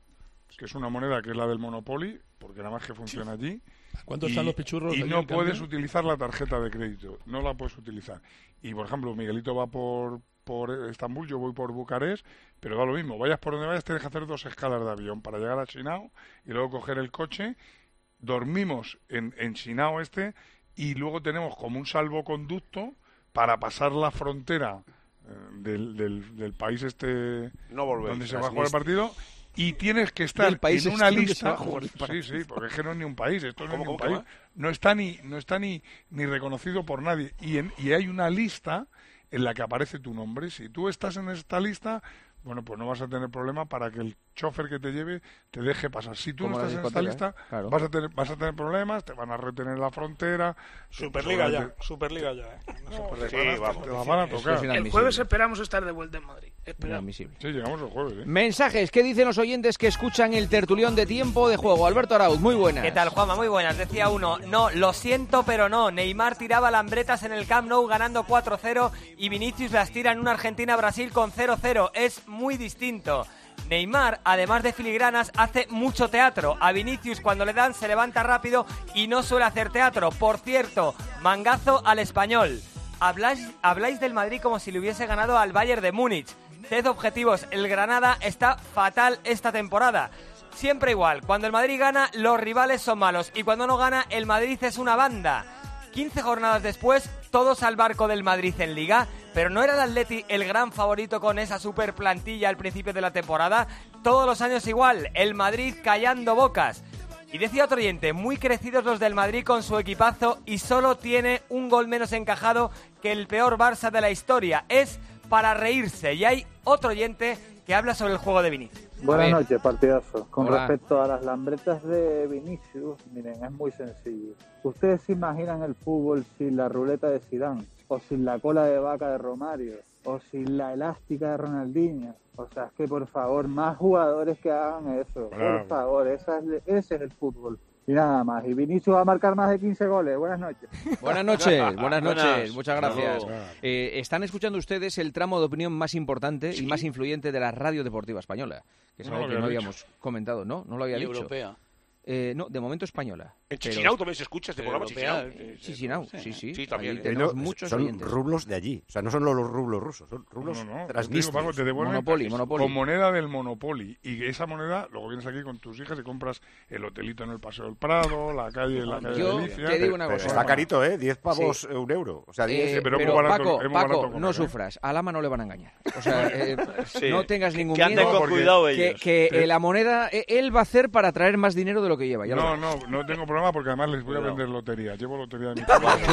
que es una moneda que es la del Monopoly, porque nada más que funciona allí.
¿Cuánto
y,
están los pichurros?
Y
allí
no
en
puedes
cambio?
utilizar la tarjeta de crédito, no la puedes utilizar. Y, por ejemplo, Miguelito va por, por Estambul, yo voy por Bucarest, pero da lo mismo, vayas por donde vayas, tienes que hacer dos escalas de avión para llegar a Chinao y luego coger el coche. Dormimos en, en Chinao este y luego tenemos como un salvoconducto para pasar la frontera eh, del, del, del país este
No volvéis,
donde se va a
las
jugar el partido, y tienes que estar
Del país
en una
este donde se va
lista.
a jugar el
Sí,
partido.
sí, porque es que no es ni un país, esto no es
¿Cómo,
ni un
cómo,
país.
cómo?
No está ni no está ni, ni reconocido por nadie. Y, en, y hay una lista en la que aparece tu nombre. Si tú estás en esta lista, bueno, pues no vas a tener problema para que el chofer que te lleve te deje pasar. Si tú no
Como la
estás en esta
discoteca,
lista,
¿eh? Claro.
vas a tener vas a tener problemas, te van a retener en la frontera.
Superliga ya,
seguramente-
Superliga ya. ¿eh? No se
No,
puede.
Sí,
te, van a-
vamos.
te la van a
Esto
tocar.
es
El
inadmisible.
jueves esperamos estar de vuelta en Madrid. Esperamos.
Inadmisible.
Sí, llegamos el jueves, ¿eh?
Mensajes, ¿qué dicen los oyentes que escuchan el tertulión de Tiempo de Juego? Alberto Arauz, muy buenas.
¿Qué tal, Juanma? Muy buenas. Decía uno, no, lo siento, pero no. Neymar tiraba lambretas en el Camp Nou ganando cuatro cero y Vinicius las tira en una Argentina-Brasil con cero cero. Es muy distinto. Neymar, además de filigranas, hace mucho teatro. A Vinicius cuando le dan se levanta rápido y no suele hacer teatro. Por cierto, mangazo al Español. Habláis, habláis del Madrid como si le hubiese ganado al Bayern de Múnich. Sed objetivos, el Granada está fatal esta temporada. Siempre igual, cuando el Madrid gana, los rivales son malos. Y cuando no gana, el Madrid es una banda. quince jornadas después, todos al barco del Madrid en Liga. Pero ¿no era el Atleti el gran favorito con esa super plantilla al principio de la temporada? Todos los años igual, el Madrid callando bocas. Y decía otro oyente, muy crecidos los del Madrid con su equipazo y solo tiene un gol menos encajado que el peor Barça de la historia. Es para reírse. Y hay otro oyente que habla sobre el juego de Vinicius.
Buenas noches, partidazo. Con
Hola.
respecto a las lambretas de Vinicius, miren, es muy sencillo. ¿Ustedes se imaginan el fútbol sin la ruleta de Zidane? ¿O sin la cola de vaca de Romario? ¿O sin la elástica de Ronaldinho? O sea, es que por favor, más jugadores que hagan eso.
Bravo.
Por favor, esa es, ese es el fútbol. Y nada más. Y Vinicius va a marcar más de quince goles. Buenas noches.
Buenas noches, buenas noches,
Buenas.
muchas gracias.
Bravo.
Eh, están escuchando ustedes el tramo de opinión más importante y más influyente de la radio deportiva española, que es
No
algo
lo
que no
había
habíamos comentado, ¿no? No lo había
Y
dicho.
europea.
Eh, no, de momento española.
¿En
Pero-
Chichinau también se escucha este programa?
Europea,
Chichinau?
Chichinau, sí, sí.
Sí, también.
Ahí
¿eh?
tenemos
No,
muchos
son
oyentes.
rublos de allí. O sea, no son los rublos rusos, son rublos
No, no, no.
transnistrios.
Te digo, Paco, te devuelven
Monopoly, Monopoly.
con moneda del Monopoly. Y esa moneda, luego vienes aquí con tus hijas y compras el hotelito en el Paseo del Prado, la calle, la calle
Yo
Galicia.
te digo una
Pero
cosa.
está carito, ¿eh? diez pavos
Sí.
un euro. O sea,
Eh,
diez...
pero
pero
muy barato-
Paco,
es muy barato
Paco,
comer,
no
¿eh?
sufras. A Lama no le van a engañar. O sea, eh,
Sí.
no tengas ningún
Que anden
miedo.
con cuidado
que,
ellos.
que,
Sí.
eh, la moneda, eh, él va a hacer para traer más dinero de lo que lleva. Ya lo
No,
verás.
no, no tengo problema porque además les voy a
Cuidado.
vender lotería. Llevo lotería de mi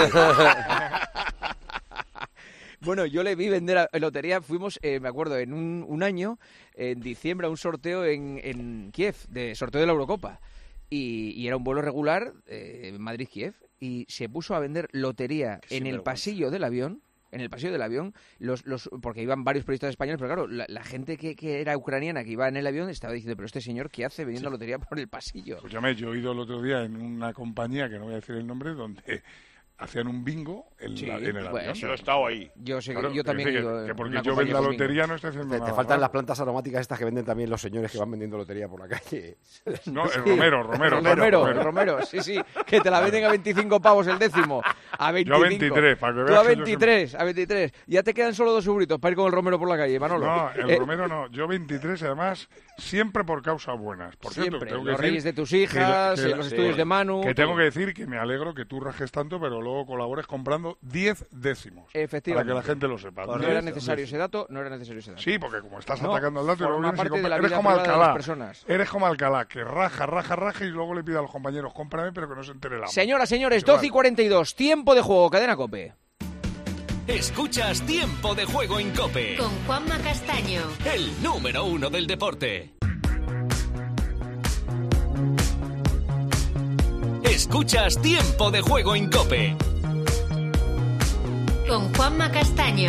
Bueno, yo le vi vender a- lotería. Fuimos, eh, me acuerdo, en un, un año, en diciembre, a un sorteo en, en Kiev, de sorteo de la Eurocopa. Y, y era un vuelo regular, eh, Madrid-Kiev. Y se puso a vender lotería
Qué
en el
sinvergüenza.
pasillo del avión. En el pasillo del avión, los, los, porque iban varios periodistas españoles, pero claro, la, la gente que, que era ucraniana que iba en el avión estaba diciendo, pero este señor, ¿qué hace vendiendo lotería por el pasillo?
Escúchame, yo he ido el otro día en una compañía, que no voy a decir el nombre, donde hacían un bingo en,
Sí,
la- en el
bueno,
avión.
Yo he estado ahí.
Yo sé que-
Claro,
yo también
que,
he ido
que
en
porque
una
yo
compañía
venda
con bingo.
lotería no estoy haciendo
Te, te
nada.
faltan
mal.
las plantas aromáticas estas que venden también los señores que van vendiendo lotería por la calle.
No, el Romero, Romero.
Romero,
Romero.
Romero, sí, sí, que te la venden a veinticinco pavos el décimo. A veinticinco.
Yo a veintitrés, para que
Tú
veas
a
que yo
veintitrés, a veintitrés. Ya te quedan solo dos euritos para ir con el Romero por la calle, Manolo.
No, el
Eh,
Romero no. Yo veintitrés, además, siempre por causas buenas. Por cierto,
Siempre.
tengo que
Los
decir
reyes de tus
que-
hijas,
que-
eh, los
sí,
estudios de Manu.
Que tengo
todo.
que decir que me alegro que tú rajes tanto, pero luego colabores comprando diez décimos.
Efectivamente.
Para que la gente lo sepa.
No
diez
era necesario
décimos.
ese dato, no era necesario ese dato.
Sí, porque como estás
No,
atacando al dato y luego
forma
vienes y
parte de
compras-
la
eres
vida
como
privada de las
Alcalá.
personas.
Eres como Alcalá, que raja, raja, raja y luego le pide a los compañeros, cómprame, pero que no se entere la
Señoras, señores,
Igual.
doce y cuarenta y dos, tiempo de juego, cadena COPE.
Escuchas Tiempo de Juego en COPE.
Con Juanma Castaño.
El número uno del deporte. Escuchas Tiempo de Juego en COPE.
Con Juanma Castaño.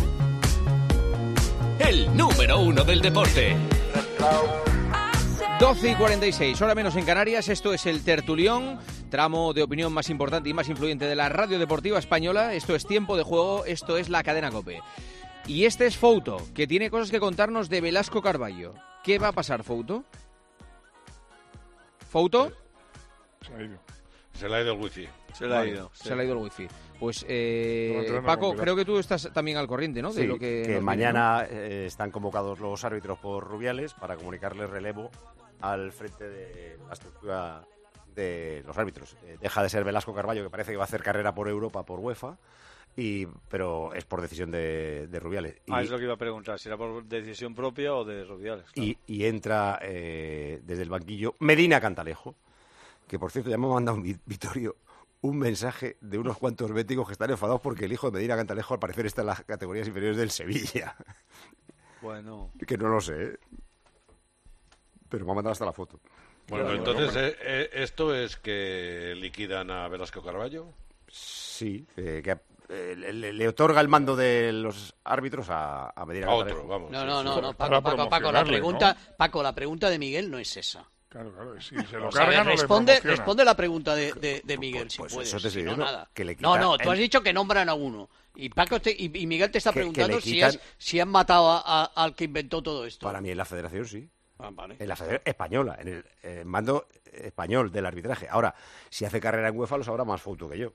El número uno del deporte.
doce y cuarenta y seis, hora menos en Canarias. Esto es el Tertulión, tramo de opinión más importante y más influyente de la radio deportiva española. Esto es Tiempo de Juego, esto es la cadena COPE. Y este es Fouto, que tiene cosas que contarnos de Velasco Carballo. ¿Qué va a pasar, Fouto? ¿Fouto?
Se ha ido.
Se le ha ido el wifi.
Se le ha
Vale,
ido.
Se le ha ido el wifi. Pues, eh,
No, no, no,
Paco,
no,
creo que tú estás también al corriente, ¿no? De
Sí,
lo que,
que
nos
mañana eh, están convocados los árbitros por Rubiales para comunicarles relevo al frente de la estructura de los árbitros. Eh, deja de ser Velasco Carballo, que parece que va a hacer carrera por Europa, por UEFA, y, pero es por decisión de, de Rubiales.
Ah,
Y-
es lo que iba a preguntar, si era por decisión propia o de Rubiales. Claro.
Y, y entra eh, desde el banquillo Medina Cantalejo, que por cierto ya me ha mandado un vi- Vittorio un mensaje de unos cuantos béticos que están enfadados porque el hijo de Medina Cantalejo al parecer está en las categorías inferiores del Sevilla.
Bueno.
Que no lo sé, ¿eh? Pero me ha mandado hasta la foto.
Bueno,
Claro,
entonces,
bueno.
eh, eh, ¿esto es que liquidan a Velasco Carballo?
Sí, eh, que eh, le, le otorga el mando de los árbitros a, a Medina
A otro,
Cantalejo.
vamos.
No, no, no, no,
Para
Paco, Paco, Paco, la
promocionarle,
pregunta, Paco, la pregunta de Miguel no es esa.
Claro, claro, si se lo
O sea,
cargan no le
responde,
promociona.
responde la pregunta de, de, de Miguel, si
pues
puedes.
eso te
si
estoy
no,
diciendo,
nada.
que le
No,
quitan
no, tú
el-
has dicho que nombran a uno. Y Paco te- y, y Miguel te está
Que- que le
preguntando si,
quitan-
es, si han matado a- a- al que inventó todo esto.
Para mí en la federación sí.
Ah, vale.
En la federación española, en el eh, mando español del arbitraje. Ahora, si hace carrera en UEFA lo sabrá más Fouto que yo.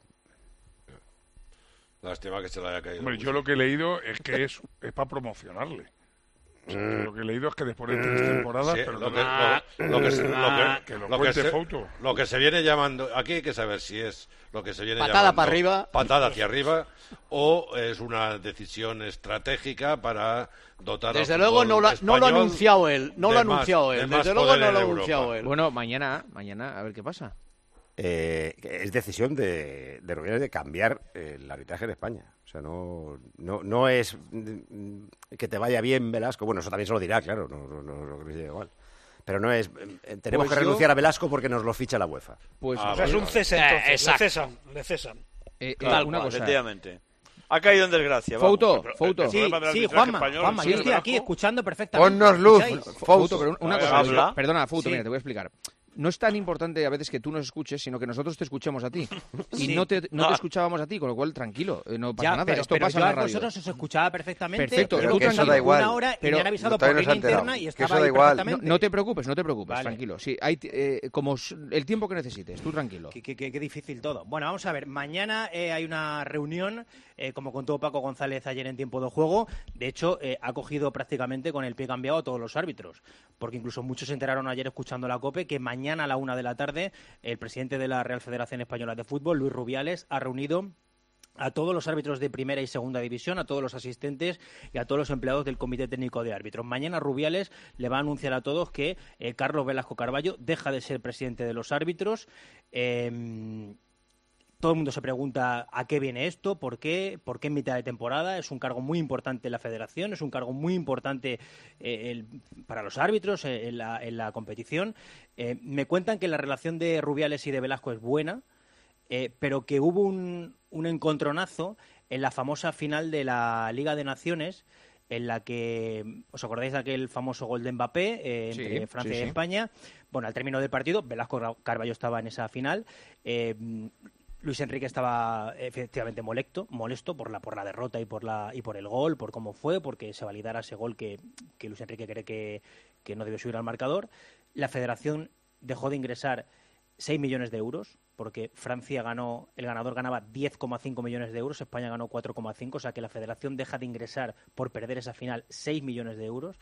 Lástima que se le haya caído.
Hombre,
el
yo lo que he leído es que es, es para promocionarle. O sea,
Mm.
yo lo que he leído es que después de tres temporadas,
Sí,
pero
lo
no-
que, lo, lo que se, lo que-
que lo
lo que
cuente
se-
Fouto.
lo que se viene llamando, aquí hay que saber si es lo que se viene
Patada
llamando
para arriba.
patada hacia arriba, o es una decisión estratégica para dotar
Desde
al
luego
fútbol
no lo, ha- no lo ha
español
anunciado él, no
de
lo ha
más-
anunciado
de
él,
más
desde luego
poder
no
en
lo ha
Europa.
anunciado él.
Bueno, mañana, mañana, a ver qué pasa.
Eh, es decisión de, de Rubiales de cambiar eh, el arbitraje en España. O sea, no, no, no es mm, que te vaya bien Velasco. Bueno, eso también se lo dirá, claro, no, no, no, no creo que sea igual. Pero no es, eh, tenemos
Pues
que
yo-
renunciar a Velasco porque nos lo ficha la UEFA.
Pues,
Ah,
O sea, es
vale,
un
vale.
cese,
Eh,
entonces. le
exacto.
cesan, le cesan.
Eh, eh,
Tal
una
cual,
cosa.
efectivamente. Ha caído en desgracia. vamos.
Fouto,
Pero
Fouto.
el
Sí,
problema del
sí,
arbitraje
Juanma,
español,
Juanma,
sí,
yo estoy
Velasco.
aquí escuchando perfectamente.
Ponnos luz.
¿Escucháis?
Fouto, pero una
A ver,
cosa.
habla.
Perdona, Fouto,
Sí.
mira, te voy a explicar. No es tan importante a veces que tú nos escuches, sino que nosotros te escuchemos a ti. Y
Sí.
no, te, no te
Ah.
escuchábamos a ti, con lo cual tranquilo, eh, no pasa
Ya,
nada.
pero,
Esto
pero
pasa
yo
en la
a
radio.
vosotros os escuchaba perfectamente.
Perfecto,
llevo
tú
que eso
tranquilo.
da igual.
Una hora y
Pero
me han avisado
no,
por
todavía no
línea
se ha enterado.
interna y
Que
estaba
eso da
ahí
igual.
No,
perfectamente.
no te preocupes, no te preocupes,
Vale.
tranquilo. Sí, hay, eh, como s- el tiempo que necesites, tú tranquilo.
Qué, qué- qué- qué difícil todo. Bueno, vamos a ver. Mañana eh, hay una reunión, eh, como contó Paco González ayer en tiempo de juego. De hecho, eh, ha cogido prácticamente con el pie cambiado a todos los árbitros. Porque incluso muchos se enteraron ayer escuchando la COPE que mañana a la una de la tarde el presidente de la Real Federación Española de Fútbol, Luis Rubiales, ha reunido a todos los árbitros de primera y segunda división, a todos los asistentes y a todos los empleados del Comité Técnico de Árbitros. Mañana Rubiales le va a anunciar a todos que eh, Carlos Velasco Carballo deja de ser presidente de los árbitros. Eh, todo el mundo se pregunta a qué viene esto, por qué, por qué en mitad de temporada. Es un cargo muy importante en la federación, es un cargo muy importante eh, el- para los árbitros eh, en, la, en la competición. Eh, me cuentan que la relación de Rubiales y de Velasco es buena, eh, pero que hubo un, un encontronazo en la famosa final de la Liga de Naciones, en la que, ¿os acordáis de aquel famoso gol de Mbappé eh, entre
Sí,
Francia
sí,
y
sí.
España? Bueno, al término del partido, Velasco Carballo estaba en esa final. eh, Luis Enrique estaba efectivamente molesto, molesto por la por la derrota y por la y por el gol, por cómo fue, porque se validara ese gol que, que Luis Enrique cree que, que no debió subir al marcador. La Federación dejó de ingresar seis millones de euros, porque Francia ganó, el ganador ganaba diez coma cinco millones de euros, España ganó cuatro coma cinco, o sea que la Federación deja de ingresar por perder esa final seis millones de euros.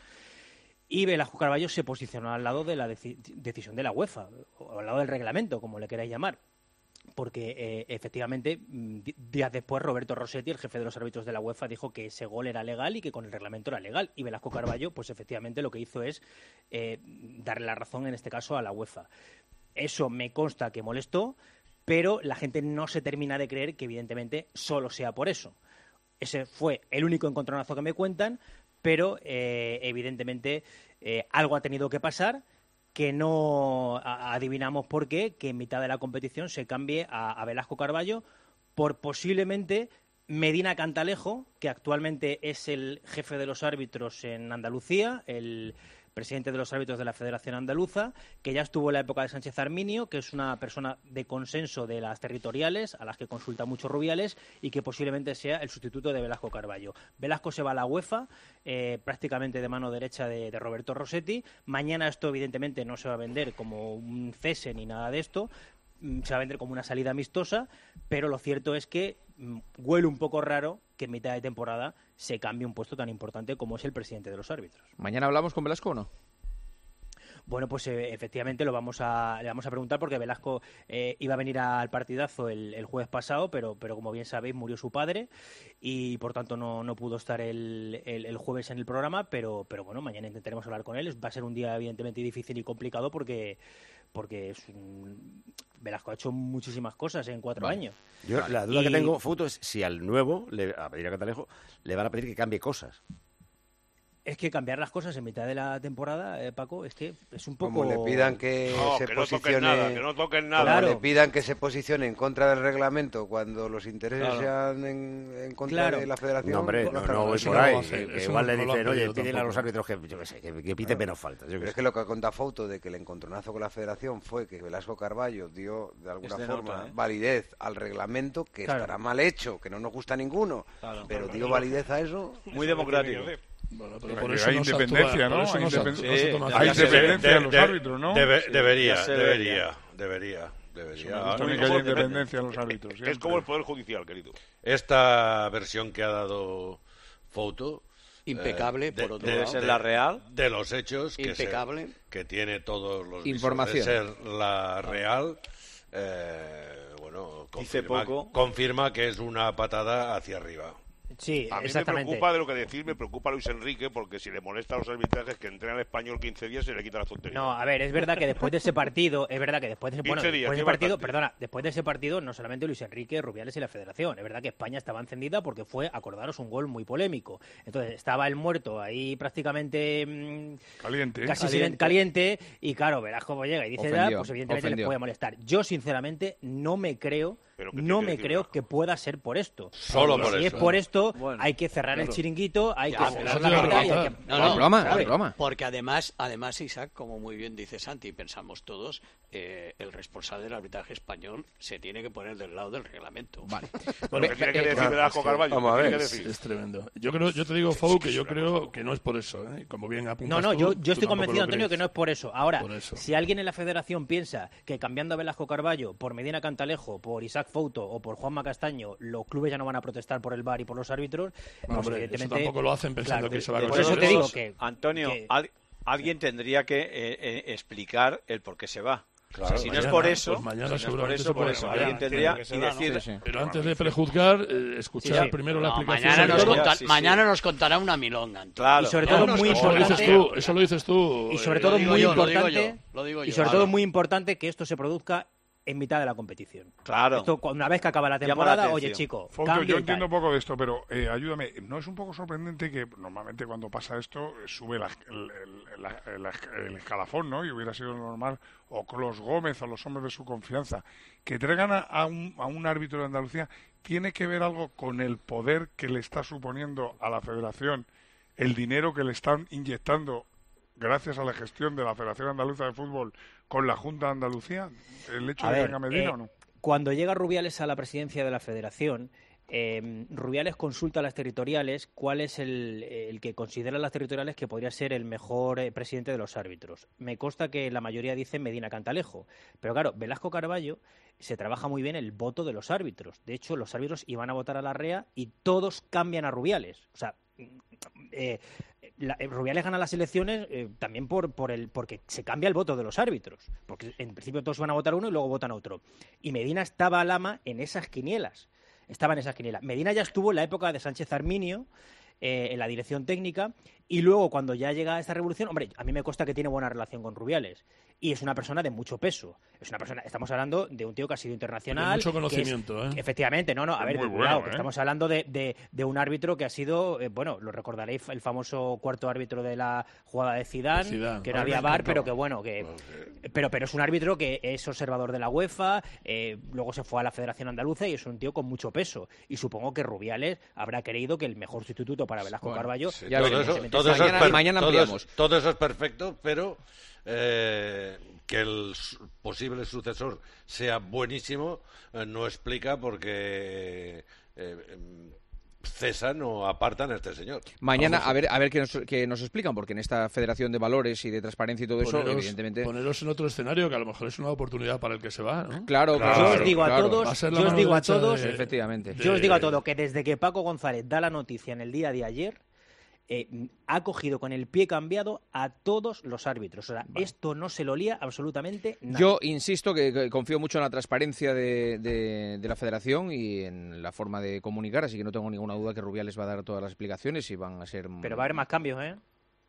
Y Velasco Carballo se posicionó al lado de la deci- decisión de la UEFA, o al lado del reglamento, como le queráis llamar. Porque eh, efectivamente, mm, di- días después, Roberto Rossetti, el jefe de los árbitros de la UEFA, dijo que ese gol era legal y que con el reglamento era legal. Y Velasco Carballo, pues efectivamente lo que hizo es eh, darle la razón, en este caso, a la UEFA. Eso me consta que molestó, pero la gente no se termina de creer que, evidentemente, solo sea por eso. Ese fue el único encontronazo que me cuentan, pero eh, evidentemente eh, algo ha tenido que pasar, que no a- adivinamos por qué, que en mitad de la competición se cambie a, a Velasco Carballo por posiblemente Medina Cantalejo, que actualmente es el jefe de los árbitros en Andalucía, el presidente de los árbitros de la Federación Andaluza, que ya estuvo en la época de Sánchez Arminio, que es una persona de consenso de las territoriales, a las que consulta mucho Rubiales, y que posiblemente sea el sustituto de Velasco Carballo. Velasco se va a la UEFA, eh, prácticamente de mano derecha de, de Roberto Rossetti. Mañana esto evidentemente no se va a vender como un cese ni nada de esto, se va a vender como una salida amistosa, pero lo cierto es que mm, huele un poco raro que en mitad de temporada se cambie un puesto tan importante como es el presidente de los árbitros.
¿Mañana hablamos con Velasco o no?
Bueno, pues eh, efectivamente lo vamos a, le vamos a preguntar porque Velasco eh, iba a venir al partidazo el, el jueves pasado, pero, pero como bien sabéis murió su padre y por tanto no, no pudo estar el, el, el jueves en el programa, pero, pero bueno, mañana intentaremos hablar con él. Va a ser un día evidentemente difícil y complicado porque, porque es un... Velasco ha hecho muchísimas cosas en cuatro
vale.
años.
Yo la duda
y...
que tengo, Fouto, es si al nuevo, le, a Medina Cantalejo, le van a pedir que cambie cosas.
Es que cambiar las cosas en mitad de la temporada, eh, Paco, es que es un poco...
Como le pidan que
no,
se
que no
posicione...
toquen nada, que no toquen nada.
Como
Claro.
le pidan que se posicione en contra del reglamento cuando los intereses
Claro.
sean en, en contra
Claro.
de la federación...
No, hombre,
pues
no,
está
no
mal.
voy
eso
por
no lo
ahí.
va a hacer,
Que
eso
igual
no
le
lo han
dicen, oye,
pedido
pídele a
tampoco.
los árbitros que, yo qué sé, que, que piten menos faltas. Yo qué
Pero es
sé.
que lo que ha contado Fouto de que el encontronazo con la federación fue que Velasco Carballo dio de alguna
Es de
forma
nota, ¿eh?
validez al reglamento, que
Claro.
estará mal hecho, que no nos gusta a ninguno,
Claro.
pero
Claro.
dio validez a eso.
Muy democrático.
Bueno, pero
Pero
por
que
eso
hay
no se
independencia,
actúa-
¿no?
por eso
Hay
no se
independ-
actúa- no se
Sí,
toma
ya
Hay
se
acciones.
ve,
independencia de los
de-
árbitros, ¿no?
debe-
Sí,
debería,
ya se
debería, debería, debería.
Me gusta a mí
Muy
que haya
bien.
independencia de los árbitros.
Es
siempre.
como el Poder Judicial, querido.
Esta versión que ha dado Fouto
Impecable,
eh,
por otro
debe
lado.
ser la real.
de los hechos que, se-
Impecable.
que tiene todos los visos
Información.
de ser la real, eh, bueno,
Dice
confirma,
poco.
confirma que es una patada hacia arriba.
Sí,
A mí me
exactamente.
preocupa de lo que decir, me preocupa Luis Enrique, porque si le molesta a los arbitrajes que entrena al español quince días, se le quita la tontería.
No, a ver, es verdad que después de ese partido, es verdad que después de ese, bueno,
quince días,
después de ese
qué
partido,
bastante.
perdona, después de ese partido, no solamente Luis Enrique, Rubiales y la Federación, es verdad que España estaba encendida porque fue, acordaros, un gol muy polémico. Entonces, estaba el muerto ahí prácticamente mmm,
Caliente. ¿eh?
casi
Caliente.
silen- caliente, y claro, verás cómo llega y dice,
Ofendió,
da, pues evidentemente les
ofendió.
puede molestar. Yo, sinceramente, no me creo,
Pero ¿qué
no
tiene que
me
decir
creo
Velasco?
que pueda ser por esto.
Solo
Y
por
si
eso.
es por esto,
Bueno,
hay que cerrar el
claro.
chiringuito, hay
Ya,
que
pero
cerrar
eso
la
te iba a
mitad y hay que...
preguntar.
No,
Es
no,
broma,
¿sabes?
es broma.
Porque además, además, Isaac, como muy bien dice Santi, pensamos todos, eh, el responsable del arbitraje español se tiene que poner del lado del reglamento.
Vale.
Bueno, ¿qué tiene que
Eh,
decir
eh,
Velasco Carballo?
vamos a
¿Qué
ver.
tiene que
Es,
decir?
es tremendo. Yo creo, yo te digo, Fou, que yo creo que no es por eso, ¿eh? Como bien apuntas
No, no,
tú,
yo,
tú
yo estoy
tampoco
convencido,
lo
Antonio,
crees.
que no es por eso. Ahora,
Por eso.
si alguien en la federación piensa que cambiando a Velasco Carballo por Medina Cantalejo, por Isaac Fouto o por Juanma Castaño, los clubes ya no van a protestar por el V A R y por los árbitros, pues
Hombre, eso
evidentemente...
tampoco lo hacen pensando
claro,
que se va a
por
conseguir.
eso te digo
Eso.
que...
Antonio,
que-
al- alguien tendría que eh, eh, explicar el por qué se va.
Claro,
O sea, si no es
mañana,
por eso,
pues mañana
si no es por
seguramente
eso,
se
por
puede
eso
saber.
alguien tendría
que se
y
da, ¿no?
decir.
Sí, sí.
Pero antes de prejuzgar, eh, escuchar
Sí, sí.
primero la
No,
explicación.
mañana,
de
nos
todo.
conta-
Sí, sí.
mañana nos contará una milonga. Antonio.
Claro.
Y sobre
No,
todo
nos
muy
Eso lo
importante...
dices tú, eso lo dices tú.
Y sobre
eh,
todo
lo digo
muy
yo, lo digo
importante,
yo, lo digo
y
yo.
sobre
Claro.
todo muy importante que esto se produzca en mitad de la competición.
Claro.
Esto, cu- una vez que acaba la
Llama la
temporada,
atención.
oye chico,
Fouto,
cambio
yo
y
entiendo
tal.
poco de esto, pero eh, ayúdame. ¿No es un poco sorprendente que normalmente cuando pasa esto eh, sube la- el, el- la- el- el escalafón, ¿no? Y hubiera sido normal, o con los Gómez, o los hombres de su confianza, que traigan a, a un, a un árbitro de Andalucía? ¿Tiene que ver algo con el poder que le está suponiendo a la Federación, el dinero que le están inyectando gracias a la gestión de la Federación Andaluza de Fútbol con la Junta de Andalucía? ¿El hecho
A
de que
ver,
venga Medina
eh,
o no?
Cuando llega Rubiales a la presidencia de la Federación, eh, Rubiales consulta a las territoriales cuál es el, el que considera las territoriales que podría ser el mejor eh, presidente de los árbitros. Me consta que la mayoría dice Medina Cantalejo, pero claro, Velasco Carballo se trabaja muy bien el voto de los árbitros. De hecho, los árbitros iban a votar a la R E A y todos cambian a Rubiales. O sea, eh, la- eh, Rubiales gana las elecciones eh, también por, por el porque se cambia el voto de los árbitros, porque en principio todos van a votar uno y luego votan a otro. Y Medina estaba al ama en esas quinielas. Estaba en esas quinielas. Medina ya estuvo en la época de Sánchez Arminio, eh, en la dirección técnica, y luego cuando ya llega esta revolución, hombre, a mí me consta que tiene buena relación con Rubiales. Y es una persona de mucho peso. Es una persona, estamos hablando de un tío que ha sido internacional.
De mucho
que es-
conocimiento, ¿eh?
Efectivamente, no, no, a
Es
ver,
muy
cuidado,
bueno,
que
¿eh?
estamos hablando de, de, de un árbitro que ha sido, eh, bueno, lo recordaréis, el famoso cuarto árbitro de la jugada de Zidane,
De Zidane.
que no
A mí me
había V A R,
encantaba.
pero que bueno, que pero pero es un árbitro que es observador de la UEFA, eh, luego se fue a la Federación Andaluza y es un tío con mucho peso. Y supongo que Rubiales habrá creído que el mejor sustituto para Velasco
Bueno,
Carballo.
sí,
Ya
todo,
veremos.
eso, todo, eso
mañana,
es per-
mañana
todo
ampliamos.
eso- todo eso es perfecto, pero eh, que el su- posible sucesor sea buenísimo eh, no explica por qué eh, em, cesan o apartan a este señor.
Mañana,
Vamos
a ver, a ver qué nos, qué nos explican, porque en esta federación de valores y de transparencia y todo eso,
Poneros-
evidentemente...
poneros en otro escenario que a lo mejor es una oportunidad para el que se va, ¿no?
Claro,
Yo os digo a
claro.
todos,
Va a ser la
yo os
mano
digo a
derecha
todos,
de-
efectivamente.
yo os digo a todos que desde que Paco González da la noticia en el día de ayer, eh, ha cogido con el pie cambiado a todos los árbitros. O sea, esto no se lo lía absolutamente nada.
Yo insisto que, que confío mucho en la transparencia de, de- de la federación y en la forma de comunicar, así que no tengo ninguna duda que Rubiales va a dar todas las explicaciones y van a ser...
Pero va a haber más cambios, ¿eh?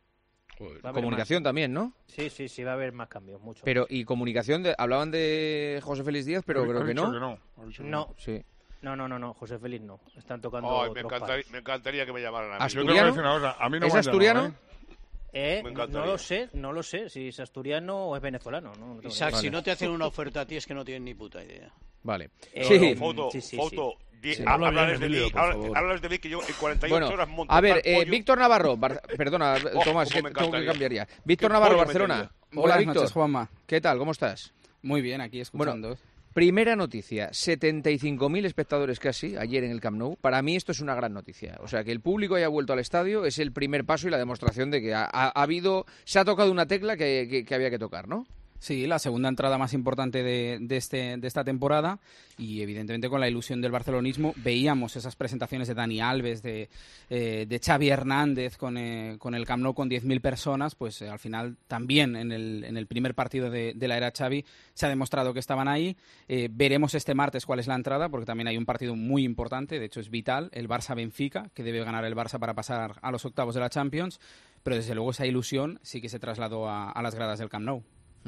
Va a haber
Comunicación
más.
también, ¿no?
Sí, sí, sí, va a haber más cambios, mucho.
Pero, y comunicación, de- hablaban de José Félix Díaz, pero
Ha-
creo
ha
que
dicho
no.
que no, ha dicho que
No.
Sí.
No, no, no, no, José Félix no. Están tocando
Ay, me,
otros
encantaría,
palos.
me encantaría que me llamaran a mí.
Yo te voy a decir una cosa, a mí no
¿Es
me han
asturiano?
llamado,
Eh,
Me encantaría.
no lo sé, no lo sé, si es asturiano o es venezolano. No, no tengo
Isaac,
ni
si
idea.
no te hacen una oferta a ti es que no tienen ni puta idea.
Vale.
Eh,
Sí.
Foto,
sí, sí,
foto. di-
Sí.
habla-
Habla bien,
Háblales de
Emilio,
mí,
por
habla-
favor.
háblales de mí que yo en cuarenta y ocho
Bueno,
horas monto
a ver,
tal
eh,
pollo.
Víctor Navarro, Bar- perdona,
Oh,
Tomás,
cómo
que
me
tengo que
encantaría.
cambiar ya. Víctor
Qué
Navarro,
pollo
Barcelona.
metería.
Hola,
Buenas
Víctor.
noches, Juanma.
¿Qué tal? ¿Cómo estás?
Muy bien, aquí escuchando.
Bueno, primera noticia, setenta y cinco mil espectadores casi ayer en el Camp Nou. Para mí esto es una gran noticia. O sea, que el público haya vuelto al estadio es el primer paso y la demostración de que ha, ha- ha habido, se ha tocado una tecla que, que- que había que tocar, ¿no?
Sí, la segunda entrada más importante de, de, este, de esta temporada y evidentemente con la ilusión del barcelonismo veíamos esas presentaciones de Dani Alves, de, eh, de Xavi Hernández con, eh, con el Camp Nou con diez mil personas, pues eh, al final también en el, en el primer partido de, de la era Xavi se ha demostrado que estaban ahí. Eh, veremos este martes cuál es la entrada porque también hay un partido muy importante, de hecho es vital, el Barça-Benfica, que debe ganar el Barça para pasar a los octavos de la Champions, pero desde luego esa ilusión sí que se trasladó a, a las gradas del Camp Nou.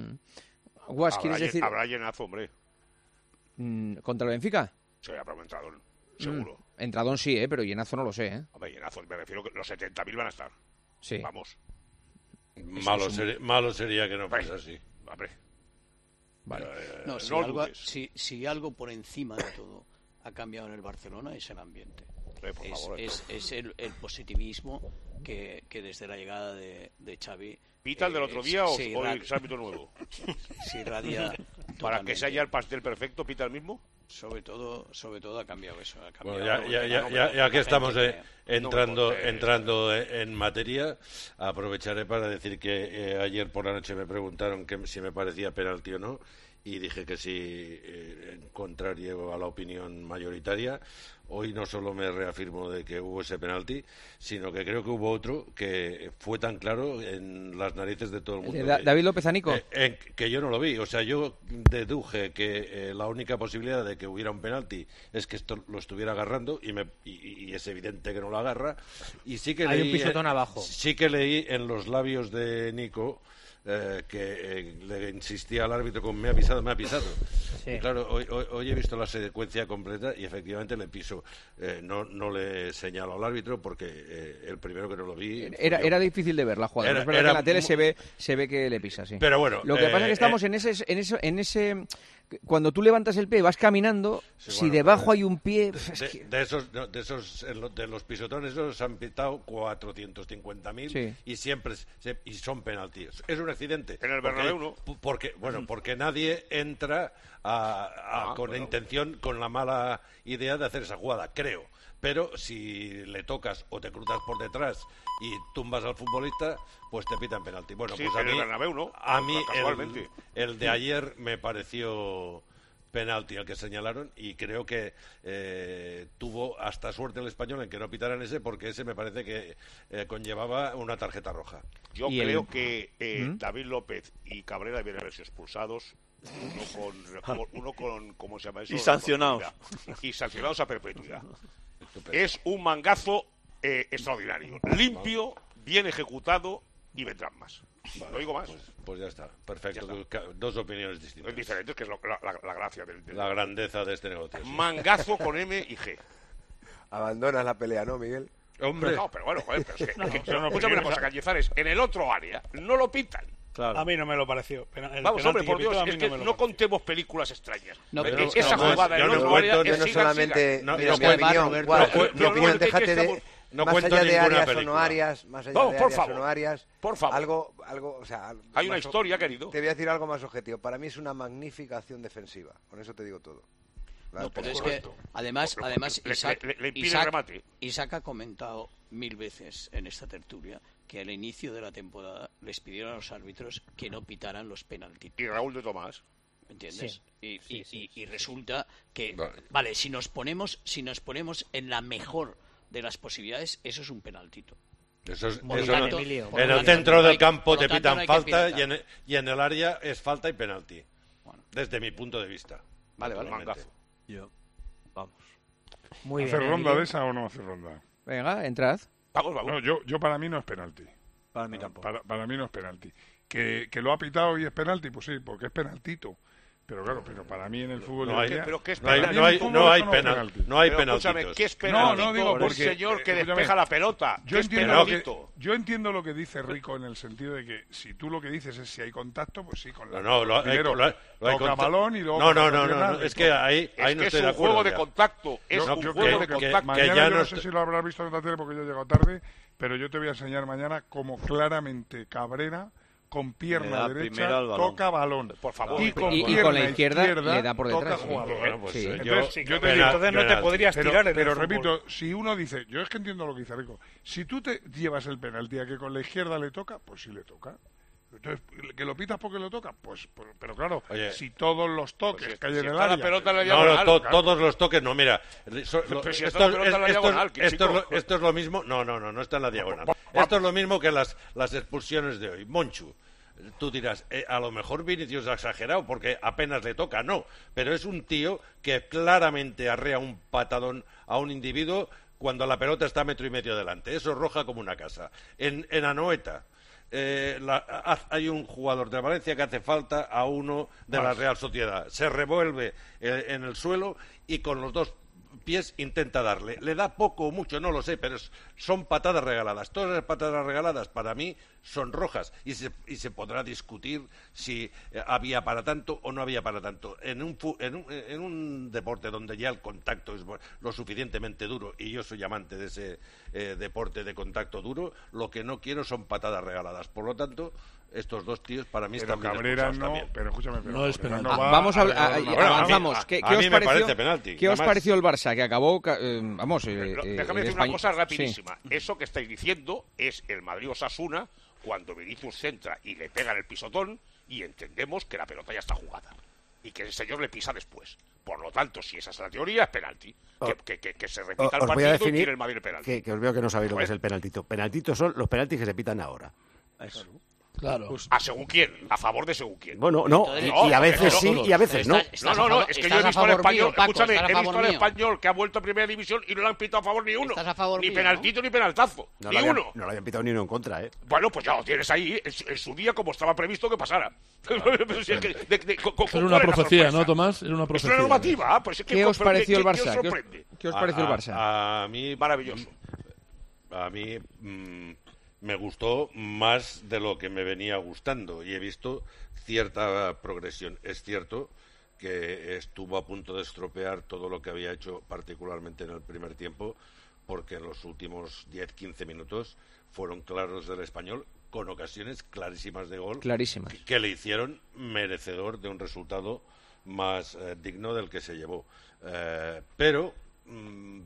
Guas,
Habrá
¿quieres
llen-
decir
Habrá llenazo, hombre.
mm, contra el Benfica?
Sí, habrá un entradón, seguro.
Mm, entradón sí, ¿eh? Pero llenazo no lo sé, ¿eh?
Hombre, llenazo, me refiero que los setenta mil van a estar.
Sí.
Vamos.
Malo, seri- malo sería que no fuese así.
Hombre.
Vale.
No, si,
no
algo,
dudes.
si, si algo por encima de todo ha cambiado en el Barcelona es el ambiente.
Eh, por
es
favor,
es, es el, el positivismo que, que desde la llegada de, de Xavi...
¿Pita el del
eh,
otro día o,
se
o
irradia-
el árbitro nuevo?
se irradia
Para que
totalmente.
se haya el pastel perfecto, ¿pita el mismo?
Sobre todo, sobre todo ha cambiado eso. Ha
Bueno,
cambiado
ya, ya,
el
ya,
plano,
ya,
pero
ya que
la
estamos
gente
eh,
que-
entrando,
contés.
entrando en materia, aprovecharé para decir que eh, ayer por la noche me preguntaron que si me parecía penalti o no y dije que sí, eh, contrario a la opinión mayoritaria. Hoy no solo me reafirmo de que hubo ese penalti, sino que creo que hubo otro que fue tan claro en las narices de todo el
¿El
mundo.
de Da-
que-
David López Anico?
eh, en- que yo no lo vi. O sea, yo deduje que eh, la única posibilidad de que hubiera un penalti es que esto lo estuviera agarrando y, me, y, y es evidente que no lo agarra. Y sí que
Hay un
leí,
pisotón
eh,
abajo.
Sí que leí en los labios de Nico eh, que eh, le insistía al árbitro con me ha pisado, me ha pisado.
Sí.
Y claro, hoy, hoy, hoy he visto la secuencia completa y efectivamente le piso. Eh, no, no le señalo al árbitro porque eh, el primero que no lo vi... fui
Era,
yo.
era difícil de ver la jugada.
Era-
es verdad
era
que en la tele
mu-
se ve, se ve que le pisa, sí.
Pero bueno,
Lo que
eh,
pasa es que estamos
eh,
en ese, en eso, en ese, cuando tú levantas el pie y vas caminando,
Sí,
si
bueno,
debajo
pues,
hay un pie,
De, de esos, no, de esos, en lo- de los pisotones esos han pitado cuatrocientos cincuenta mil
Sí.
y siempre se- y son penaltis. Es un accidente.
En el
Porque-
Bernabéu no.
pu- Porque, bueno, porque nadie entra a- a-
Ah,
con
bueno.
intención, con la mala idea de hacer esa jugada, creo. Pero si le tocas o te cruzas por detrás y tumbas al futbolista, pues te pitan penalti. Bueno,
Sí,
pues a
en el
mí,
Bernabéu no,
a mí
casualmente.
el, el de ayer me pareció penalti al que señalaron y creo que eh, tuvo hasta suerte el español en que no pitaran ese porque ese me parece que eh, conllevaba una tarjeta roja.
Yo
Y el-
creo que eh,
¿Mm?
David López y Cabrera deben haberse expulsados. Uno con, uno con ¿cómo se llama eso?
Y sancionados.
Y sancionados a perpetuidad. Es un mangazo eh, extraordinario. Limpio, bien ejecutado y vendrán más. No digo más.
Pues ya está, perfecto. Ca- Dos opiniones distintas.
Es diferente, que es lo- la, la- la gracia del, del-
La grandeza de este negocio. sí.
Mangazo con M y G.
Abandonas la pelea, ¿no, Miguel?
Hombre.
No, pero bueno, joder, pero es que,
No,
es que-
pero no
escúchame una
piensa.
cosa, Cañizares, en el otro área no lo pitan.
A mí no me lo pareció. Pena- el
Vamos, hombre,
penalti
por
que pitó,
Dios,
a mí
es que
me lo
no contemos películas extrañas.
No,
Porque
pero-
esa
no,
jugada en
yo
el
no
otro
cuento-
área
yo
es
no
siga,
solamente-
siga.
mira,
No,
mi
no,
opinión,
Roberto,
Guas,
no,
mi
no,
opinión,
no, que
déjate de-
estamos-
no
más
cuento
allá de
ninguna
áreas
película.
o no áreas, más allá
No,
de
por
áreas
favor,
o no áreas,
por favor.
algo, algo, o sea,
Hay una
más o-
historia, querido.
Te voy a decir algo más objetivo. Para mí es una magnífica acción defensiva. Con eso te digo todo. La
No, pero es
defensa.
que además,
Lo-
además
le-
Isaac,
le- le impide el
Isaac-
remate.
Isaac ha comentado mil veces en esta tertulia que al inicio de la temporada les pidieron a los árbitros que no pitaran los penaltis.
Y Raúl de Tomás.
¿Entiendes?
Sí.
Y,
Sí,
y-
sí,
y- y resulta que,
Vale.
vale, si nos ponemos, si nos ponemos en la mejor de las posibilidades, eso es un penaltito.
Eso es,
Por lo
eso
tanto-
no-
por
en
lo
el
tanto,
centro
no
del
hay-
campo
por lo
te
tanto,
pitan
no hay que
falta
pitar.
y en, y en el área es falta y penalti. Desde mi punto de vista.
Vale, vale.
Totalmente.
Yo. Vamos.
Muy
¿Hacer
bien,
ronda
Emilio.
de esa o no hacer ronda?
Venga, entrad.
Vamos, vamos.
No, yo, yo para mí no es penalti.
Para mí tampoco.
Para, para mí no es penalti. Que, que lo ha pitado y es penalti, pues sí, porque es penaltito. Pero claro, pero para mí en el fútbol...
No
de
hay-
hoy día-
Pero ¿qué es
no hay-
penalti?
no hay-
En el
no
fútbol
hay
eso
penal- no hay
Pero escúchame,
penaltitos.
¿qué es
No,
penalti?
no digo
Un
porque...
señor que
escúchame,
despeja la pelota.
Yo
¿Qué es
entiendo, lo que,
penaltito?
yo entiendo lo que dice Rico en el sentido de que si tú lo que dices es si hay contacto, pues sí, con la...
No, no, lo hay-
primero
lo hay- lo hay
toca
contra-
balón y luego...
No,
con
no,
la
no,
pierna
no, no,
y
es que
todo.
ahí,
Es
ahí no
que
estoy
es
de
un
acuerdo.
juego de
ya.
contacto. Es
Yo-
un
yo
juego
creo
de
que-
contacto.
Mañana
ya
yo
no
no sé
estoy-
si lo habrás visto en la tele porque yo he llegado tarde, pero yo te voy a enseñar mañana cómo claramente Cabrera con
Le
pierna
da
derecha
primero al balón.
toca balón.
Por favor.
Y con,
Y- y con
pierna
la izquierda le da por
toca
detrás.
jugador.
Bueno, pues,
Sí.
eh,
Entonces,
yo-
yo te
penal-
digo,
Entonces no te
penalti.
podrías
Pero,
tirar en
pero
el fútbol.
repito, si uno dice, yo es que entiendo lo que dice Rico, si tú te llevas el penalti a que con la izquierda le toca, pues sí le toca. Entonces, que lo pitas porque lo toca, pues, pero, pero claro,
Oye.
si todos los toques
Pues si-
que hay
si
en el
está la
área...
pelota en la
No, no,
diagonal,
to-
claro.
todos los toques, no, mira. so- lo-
Pero si
esto,
está la pelota en la
es- esto-
diagonal, que
esto es
chico.
lo, esto es lo mismo. No, no, no, no está en la diagonal. Esto es lo mismo que las, las expulsiones de hoy. Monchu. Tú dirás, eh, a lo mejor Vinicius ha exagerado porque apenas le toca, no, pero es un tío que claramente arrea un patadón a un individuo cuando la pelota está a metro y medio delante. Eso es roja como una casa. En, en Anoeta eh, la- haz- hay un jugador de Valencia que hace falta a uno de la Real Sociedad. Se revuelve eh, en el suelo y con los dos pies intenta darle. Le da poco o mucho, no lo sé, pero es- son patadas regaladas. Todas las patadas regaladas para mí son rojas y se, y se podrá discutir si eh, había para tanto o no había para tanto. En un, fu- en, un, en un deporte donde ya el contacto es bu- lo suficientemente duro y yo soy amante de ese eh, deporte de contacto duro, lo que no quiero son patadas regaladas. Por lo tanto, estos dos tíos para mí
Pero
están bien
Cabrera
expulsados
no,
también.
pero escúchame, pero
No es
Cabrera
penalti.
va
Ah, vamos a, hablar-
regalar
a-
una
a-
bola.
avanzamos.
a-
¿Qué,
a
qué
mí
os
me
pareció,
parece penalti,
¿qué os
además.
pareció el Barça? Que acabó, ca- eh, vamos, eh,
Pero
eh,
déjame
el
decir una
Españ-
cosa
Sí.
rapidísima. Eso que estáis diciendo es el Madrid-Osasuna cuando Vinicius centra y le pega en el pisotón y entendemos que la pelota ya está jugada y que el señor le pisa después. Por lo tanto, si esa es la teoría, es penalti.
Oh.
Que, que- que- que se
Os
repita el
os voy a
partido y
definir
tire el Madrid el penalti.
que, que os veo que no sabéis lo que
Joder.
es el penaltito. Penaltitos son los penaltis que se pitan ahora.
Eso.
Claro.
¿A según quién? ¿A favor de según quién?
Bueno, no, y, y a veces sí y a veces no.
No, no, no, es que yo he visto al español, escúchame, he visto al español que ha vuelto a primera división y no le han pitado a favor ni uno.
Estás a favor
ni
mío,
penaltito ni penaltazo.
No
ni
lo habían,
uno.
no lo habían pitado ni uno en contra, ¿eh?
Bueno, pues ya lo tienes ahí en, en su día como estaba previsto que pasara. Pero si es que, de- de- co- co-
Era
¿cuál
una
es la
profecía,
sorpresa?
¿no, Tomás? Era una
Es
profecía.
una normativa, pues es que
¿Qué os
pero
pareció el
¿qué- qué os
Barça? ¿Qué os-
sorprende?
¿Qué os pareció el
A-
Barça?
A, a mí
Maravilloso.
A mí mm, me gustó más de lo que me venía gustando y he visto cierta progresión. Es cierto que estuvo a punto de estropear todo lo que había hecho, particularmente en el primer tiempo, porque en los últimos diez quince minutos fueron claros del Español, con ocasiones clarísimas de gol.
Clarísimas.
Que, que le hicieron merecedor de un resultado más eh, digno del que se llevó. Eh, pero mm,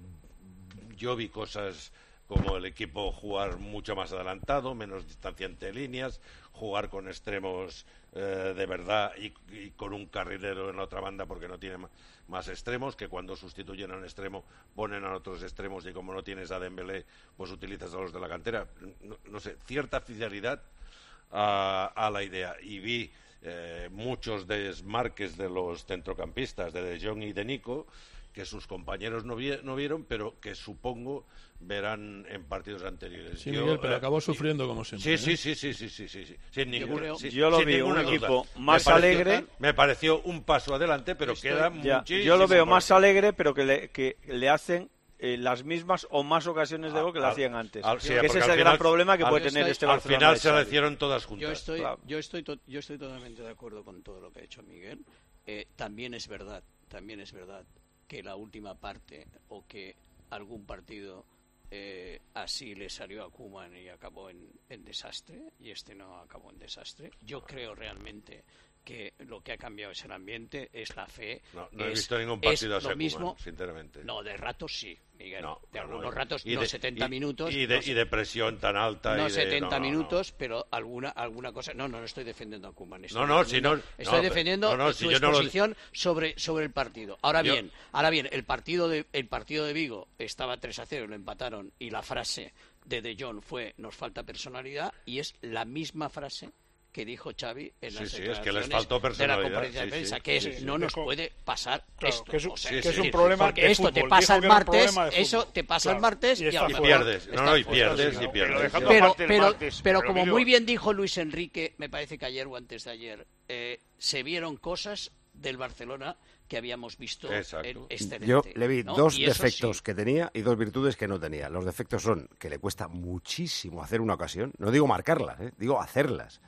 yo vi cosas como el equipo jugar mucho más adelantado, menos distancia entre líneas, jugar con extremos eh, de verdad y, y con un carrilero en la otra banda porque no tiene ma- más extremos, que cuando sustituyen a un extremo ponen a otros extremos y como no tienes a Dembélé, pues utilizas a los de la cantera. No, no sé, cierta fidelidad a, a la idea. Y vi eh, muchos desmarques de los centrocampistas, de De Jong y de Nico, que sus compañeros no, vi- no vieron, pero que supongo verán en partidos anteriores.
Sí,
Yo,
Miguel, pero
eh,
acabó sufriendo como siempre.
Sí,
¿eh?
sí, sí, sí, sí, sí, sí, sin
Yo
ninguna,
creo-
sí,
yo lo
sin
vi
ninguna
un
duda.
equipo
Me
más
pareció-
alegre.
Me pareció un paso adelante, pero
Estoy-
queda
ya,
muchísimo.
yo lo veo
por
más
hacer.
alegre, pero que le, que le hacen eh, las mismas o más ocasiones de gol que le
Al-
hacían antes.
al- sí,
que ese
porque
es
al
el
final-
gran problema que
al-
puede tener
estoy-
este
al
Barcelona
final
de
se
Xavi.
le hicieron todas juntas.
Yo estoy,
Claro.
yo estoy, to- yo estoy totalmente de acuerdo con todo lo que ha hecho Miguel. Eh, también es verdad, también es verdad que la última parte o que algún partido eh, así le salió a Koeman y acabó en, en desastre, y este no acabó en desastre. Yo creo realmente que lo que ha cambiado es el ambiente, es la fe.
No, no
es,
he visto ningún partido
es
a
lo mismo,
Koeman, sinceramente.
No, de ratos sí, Miguel.
No,
de
no,
algunos
no,
ratos,
y
no
de,
setenta
y,
minutos.
Y de,
no,
y de presión tan alta.
No
y de,
setenta
no, no,
minutos, no. Pero alguna alguna cosa. No, no, no estoy defendiendo a Koeman.
No, no, si no.
Estoy
no,
defendiendo
no, no,
su
si yo no
exposición
lo...
sobre, sobre el partido. Ahora
yo...
bien, ahora bien, el partido de el partido de Vigo estaba tres a cero, lo empataron, y la frase de De Jong fue: nos falta personalidad, y es la misma frase que dijo Xavi en las
sí, sí,
declaraciones
es que les faltó personalidad,
de la conferencia
sí,
de prensa,
sí,
que es
sí, sí.
no nos
Dejo...
puede pasar
claro,
esto.
que es,
o sea,
que
es
es un
decir,
problema
porque
de
esto
fútbol.
te pasa el
Dijo que era un
martes,
problema de
eso
fútbol.
te pasa
Claro,
el martes
y,
y,
está
a
y
lo
pierdes.
mejor
No, no, y
está
pierdes,
fuera.
y pierdes.
Pero,
pero,
pero,
martes,
pero
pero
como
digo...
muy bien dijo Luis Enrique, me parece que ayer o antes de ayer, eh, se vieron cosas del Barcelona que habíamos visto en excelente.
Yo le vi
¿no?
dos
Y eso
defectos
sí.
que tenía y dos virtudes que no tenía. Los defectos son que le cuesta muchísimo hacer una ocasión, no digo marcarlas, ¿eh? Digo hacerlas.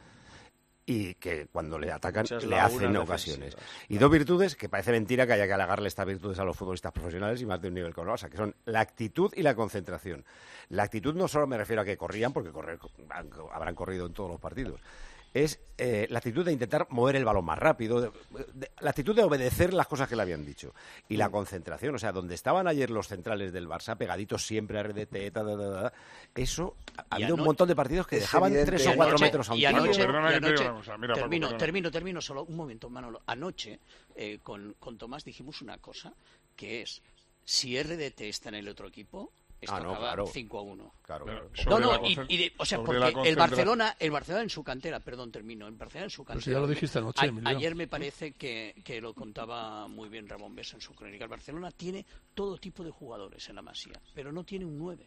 Y que cuando le atacan
Esa es
le
la
hacen
una
ocasiones.
defensiva.
Y dos virtudes que parece mentira que haya que halagarle estas virtudes a los futbolistas profesionales y más de un nivel como el Barça, que son la actitud y la concentración. La actitud no solo me refiero a que corrían, porque correr habrán corrido en todos los partidos. Es eh, la actitud de intentar mover el balón más rápido, de, de, la actitud de obedecer las cosas que le habían dicho. Y la concentración, o sea, donde estaban ayer los centrales del Barça, pegaditos siempre a R D T, ta, ta, ta, ta, eso, ha habido un montón de partidos que dejaban tres o cuatro metros a un
y anoche,
tío.
Perdona
y
que te diga
anoche-
una cosa. Mira, Paco,
termino,
perdona.
termino, termino solo un momento, Manolo. Anoche, eh, con, con Tomás dijimos una cosa, que es, si R D T está en el otro equipo, esto
Ah, no,
acaba
claro.
cinco a uno.
Claro,
Pero
claro.
No,
sobre
no,
la
y,
concent-
y de- o sea,
sobre la
porque el
concentra-
Barcelona, el Barcelona en su cantera, perdón, termino, el Barcelona en su
Pero si
cantera.
ya lo dijiste anoche,
a-
Emilio.
ayer me parece que, que lo contaba muy bien Ramón Besa en su crónica. El Barcelona tiene todo tipo de jugadores en la Masía, pero no tiene un nueve.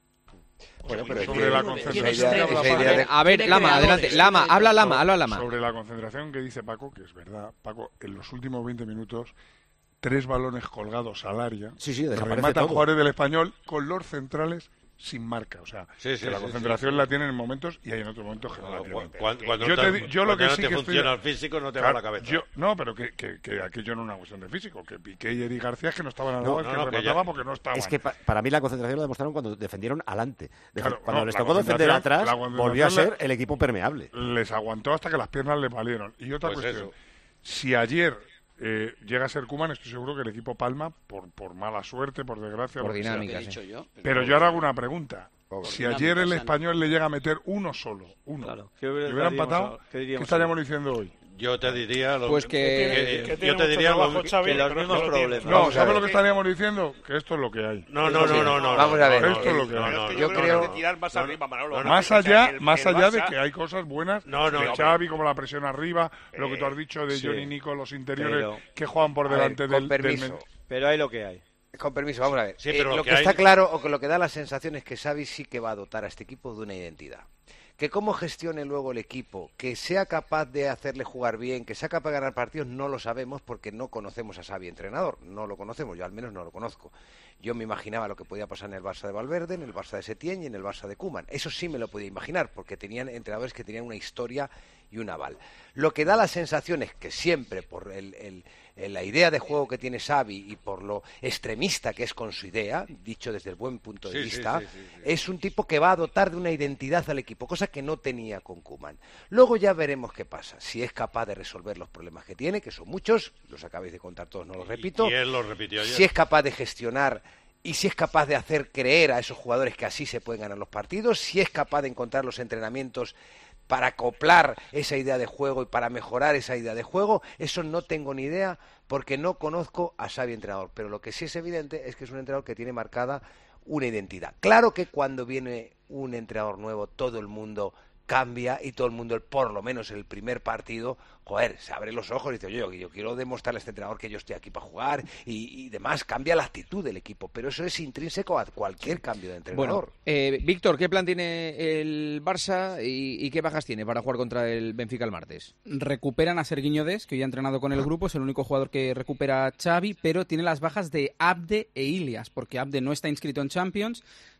Bueno, pero
sobre
es
la
que-
concentración
esa idea-
que habla
esa
Paco-
idea de-
A ver,
Tiene
Lama,
creadores,
adelante.
tiene
Lama,
de
habla
todo.
Lama, habla Lama.
Sobre la concentración que dice Paco, que es verdad, Paco, en los últimos veinte minutos, tres balones colgados al área,
Sí, sí, desaparece
rematan
todo.
jugadores del Español con los centrales sin marca. O sea,
Sí, sí,
que la
sí,
concentración
sí, sí.
la tienen en momentos y hay en otros momentos que no, la
Cuando,
tienen.
cuando, cuando
yo,
no
te
te-
di- yo lo
cuando
que
no
sí
te
que
funciona
estoy...
el físico no te
Claro,
va la cabeza.
yo- no, pero que, que, que aquello no es una cuestión de físico, que Piqué y Eric García que no estaban a la
No,
vez,
no,
que
no, que
remataban
ya-
porque no estaban.
Es que pa- para mí la concentración la demostraron cuando defendieron adelante. Defe-
Claro,
cuando
no,
les
la
tocó defender
concentración-
atrás,
la concentración
volvió a ser
la-
el equipo permeable.
Les aguantó hasta que las piernas le valieron. Y otra
Pues
cuestión,
eso.
si ayer eh, llega a ser Koeman, estoy seguro que el equipo palma por, por mala suerte, por desgracia.
Por
lo que sea.
dinámica,
Lo que he
sí.
dicho yo,
Pero yo ahora hago una pregunta.
Pobre.
Si
Dinámica
ayer el
sana.
Español le llega a meter uno solo, uno,
Claro.
y
¿Qué hubiera-
hubiera
diríamos
empatado,
ahora? ¿Qué
¿qué
diríamos
estaríamos
ahora?
diciendo hoy?
Yo te diría lo
Pues que-
que-
que
yo
tiene
te
mucho
diría lo
trabajo, Xavi,
que los
pero
mismos
no lo tiene.
problemas.
No,
Vamos a
¿sabes
ver.
lo que estaríamos diciendo? Que esto es lo que hay.
No, no, no, no, no.
Vamos
no,
a ver,
no,
esto es lo que
no,
hay.
no, no,
Yo
no,
creo-
no, no.
tirar más
No,
arriba, Manolo.
no, no.
Más
O sea,
allá,
el-
más
el
allá de
Barça-
que hay cosas buenas
No, no,
de
no.
Xavi, como la presión arriba, lo que tú
Eh,
has dicho de
sí.
Johnny Nico, los interiores
Pero-
que juegan por
A ver,
delante
con
del, del
permiso.
men-
Pero hay lo que hay.
Con permiso, vamos a ver.
Sí,
Eh,
pero
lo
lo
que,
que
está
hay-
claro, o que lo que da la sensación es que Xavi sí que va a dotar a este equipo de una identidad. Que cómo gestione luego el equipo, que sea capaz de hacerle jugar bien, que sea capaz de ganar partidos, no lo sabemos porque no conocemos a Xavi entrenador. No lo conocemos, yo al menos no lo conozco. Yo me imaginaba lo que podía pasar en el Barça de Valverde, en el Barça de Setién y en el Barça de Koeman. Eso sí me lo podía imaginar, porque tenían entrenadores que tenían una historia y un aval. Lo que da la sensación es que siempre, por el, el- el- la idea de juego que tiene Xavi y por lo extremista que es con su idea, dicho desde el buen punto de
Sí, sí,
vista,
sí, sí, sí.
es un tipo que va a dotar de una identidad al equipo, cosa que no tenía con Koeman. Luego ya veremos qué pasa, si es capaz de resolver los problemas que tiene, que son muchos, los acabáis de contar todos, no los repito,
Y él lo repitió ayer.
si es capaz de gestionar y si es capaz de hacer creer a esos jugadores que así se pueden ganar los partidos, si es capaz de encontrar los entrenamientos para acoplar esa idea de juego y para mejorar esa idea de juego, eso no tengo ni idea porque no conozco a Xavi entrenador, pero lo que sí es evidente es que es un entrenador que tiene marcada una identidad. Claro que cuando viene un entrenador nuevo todo el mundo cambia y todo el mundo, por lo menos en el primer partido, joder, se abre los ojos y dice, oye, yo, yo quiero demostrarle a este entrenador que yo estoy aquí para jugar y, y demás, cambia la actitud del equipo, pero eso es intrínseco a cualquier cambio de entrenador.
Bueno, eh, Víctor, ¿qué plan tiene el Barça y, y qué bajas tiene para jugar contra el Benfica el martes?
Recuperan a Serguiño Dest, que hoy ha entrenado con el grupo, es el único jugador que recupera Xavi, pero tiene las bajas de Abde e Ilias, porque Abde no está inscrito en Champions,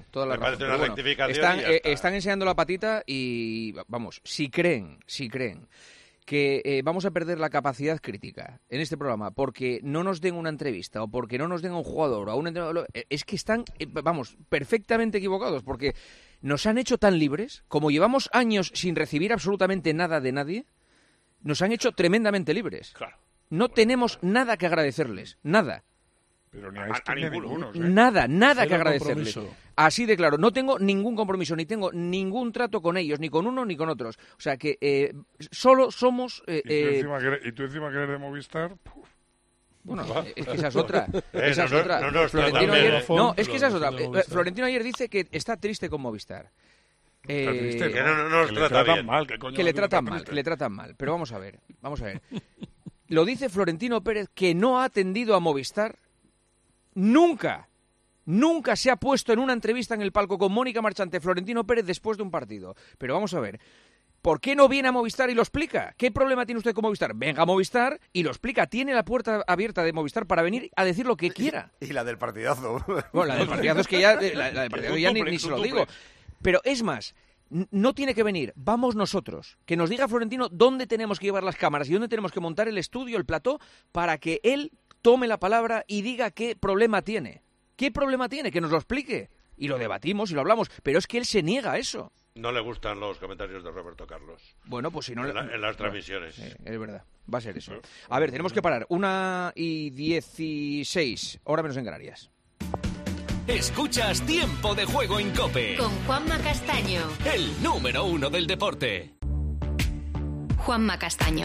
razón, toda la
Me
razón.
parece
Pero
una
bueno,
rectificación
están,
y ya
eh,
está.
están enseñando la patita y, vamos, si creen, si creen que eh, vamos a perder la capacidad crítica en este programa porque no nos den una entrevista o porque no nos den a un jugador o a un entrenador, eh, es que están, eh, vamos, perfectamente equivocados porque nos han hecho tan libres, como llevamos años sin recibir absolutamente nada de nadie, nos han hecho tremendamente libres.
Claro.
No tenemos nada que agradecerles, nada.
Pero ni a este ni a ninguno. ¿eh?
Nada, nada
Cero
que agradecerles.
compromiso.
Así de claro, no tengo ningún compromiso, ni tengo ningún trato con ellos, ni con uno ni con otros. O sea que eh, solo somos... Eh,
¿Y, tú
eh,
encima que eres, y tú encima que eres de Movistar... Puf.
Bueno, es que esa es otra.
Eh,
Esa es
no,
otra.
no, no,
Florentino
no,
ayer,
no,
no, es que esa es
no,
otra.
no,
Eh,
no,
Florentino ayer dice que está triste con Movistar. Eh,
Está triste,
que
¿no?
no, no nos
Que le
trata
tratan
bien.
mal, que coño
que
no
le
tiene
tratan
tan
mal,
triste.
que le tratan mal. Pero vamos a ver, vamos a ver. Lo dice Florentino Pérez, que no ha atendido a Movistar nunca. Nunca se ha puesto en una entrevista en el palco con Mónica Marchante Florentino Pérez después de un partido. Pero vamos a ver, ¿por qué no viene a Movistar y lo explica? ¿Qué problema tiene usted con Movistar? Venga a Movistar y lo explica. Tiene la puerta abierta de Movistar para venir a decir lo que quiera.
Y la del partidazo.
Bueno, la del partidazo es que ya, la, la del partidazo ya ni, ni se lo digo. Pero es más, n- no tiene que venir. Vamos nosotros. Que nos diga Florentino dónde tenemos que llevar las cámaras y dónde tenemos que montar el estudio, el plató, para que él tome la palabra y diga qué problema tiene. ¿Qué problema tiene? Que nos lo explique. Y lo debatimos y lo hablamos. Pero es que él se niega a eso.
No le gustan los comentarios de Roberto Carlos.
Bueno, pues si no...
En, la- en las transmisiones.
Eh, es verdad, va a ser eso. A ver, tenemos que parar. Una y dieciséis, hora menos en Canarias.
Escuchas Tiempo de Juego en COPE.
Con Juanma Castaño.
El número uno del deporte.
Juanma Castaño.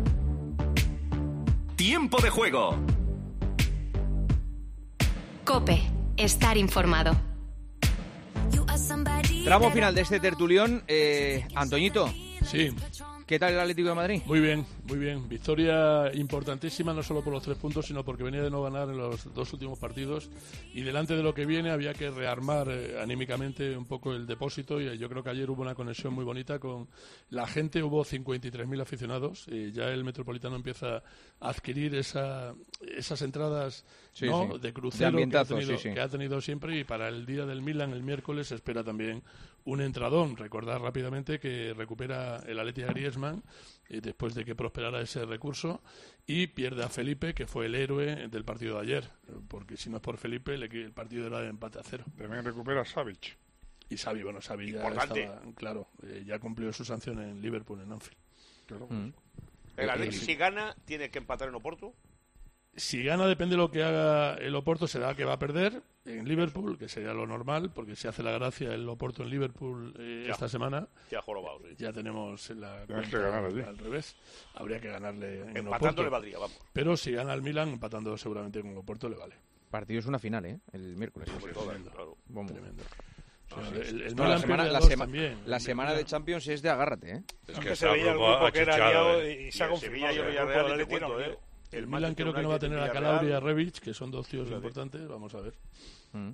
Tiempo de Juego.
COPE. Estar informado.
Tramo final de este tertulión. Eh, Antoñito.
Sí.
¿Qué tal el Atlético de Madrid?
Muy bien, muy bien. Victoria importantísima, no solo por los tres puntos, sino porque venía de no ganar en los dos últimos partidos. Y delante de lo que viene había que rearmar eh, anímicamente un poco el depósito. Y yo creo que ayer hubo una conexión muy bonita con la gente. Hubo cincuenta y tres mil aficionados. Y ya el Metropolitano empieza a adquirir esa, esas entradas
Sí,
¿no?
sí.
de
De
crucero que, ha
ambientazo,
tenido,
sí, sí.
que ha tenido siempre. Y para el día del Milan, el miércoles, se espera también un entradón. Recordar rápidamente que recupera el Atleti a Griezmann eh, después de que prosperara ese recurso y pierde a Felipe, que fue el héroe del partido de ayer, eh, porque si no es por Felipe el, el partido era de empate a cero.
También recupera Savic.
Y Xavi, bueno, Xavi ya
Importante.
estaba, claro, eh, ya cumplió su sanción en Liverpool, en Anfield.
Claro.
Mm.
El Atleti,
Eh,
si gana, tiene que empatar en Oporto.
Si gana, depende de lo que haga el Oporto, será que va a perder en Liverpool, que sería lo normal, porque si hace la gracia el Oporto en Liverpool eh,
Ya.
esta semana,
Ya jorobado, sí.
ya tenemos la
Tienes que
cuenta
ganar allí.
al revés. Habría que ganarle en
Empatando
Oporto.
le valdría, vamos.
Pero si gana el Milan, empatando seguramente con Oporto le vale.
Partido es una final, ¿eh? El miércoles.
Como todas, claro.
Vamos.
Tremendo.
Ah,
O sea, el, el
No,
Milan
la semana,
pierde
la
dos
sema-
también.
la
El
semana
Milan-
de Champions es de agárrate, ¿eh?
Es que
que
está
se veía el
grupo
grupo que era
achuchado,
aliado
¿eh?
y se ha
Y el Sevilla
confirmado.
y el
El
Villarreal,
grupo del
ni te
Atleti no
cuento,
quiero.
¿eh?
El
El
Milan
Manchester
creo que no va a
United,
tener a
Villarreal.
Calabria y a Rebic, que son dos tíos importantes. Vamos a ver.
Mm.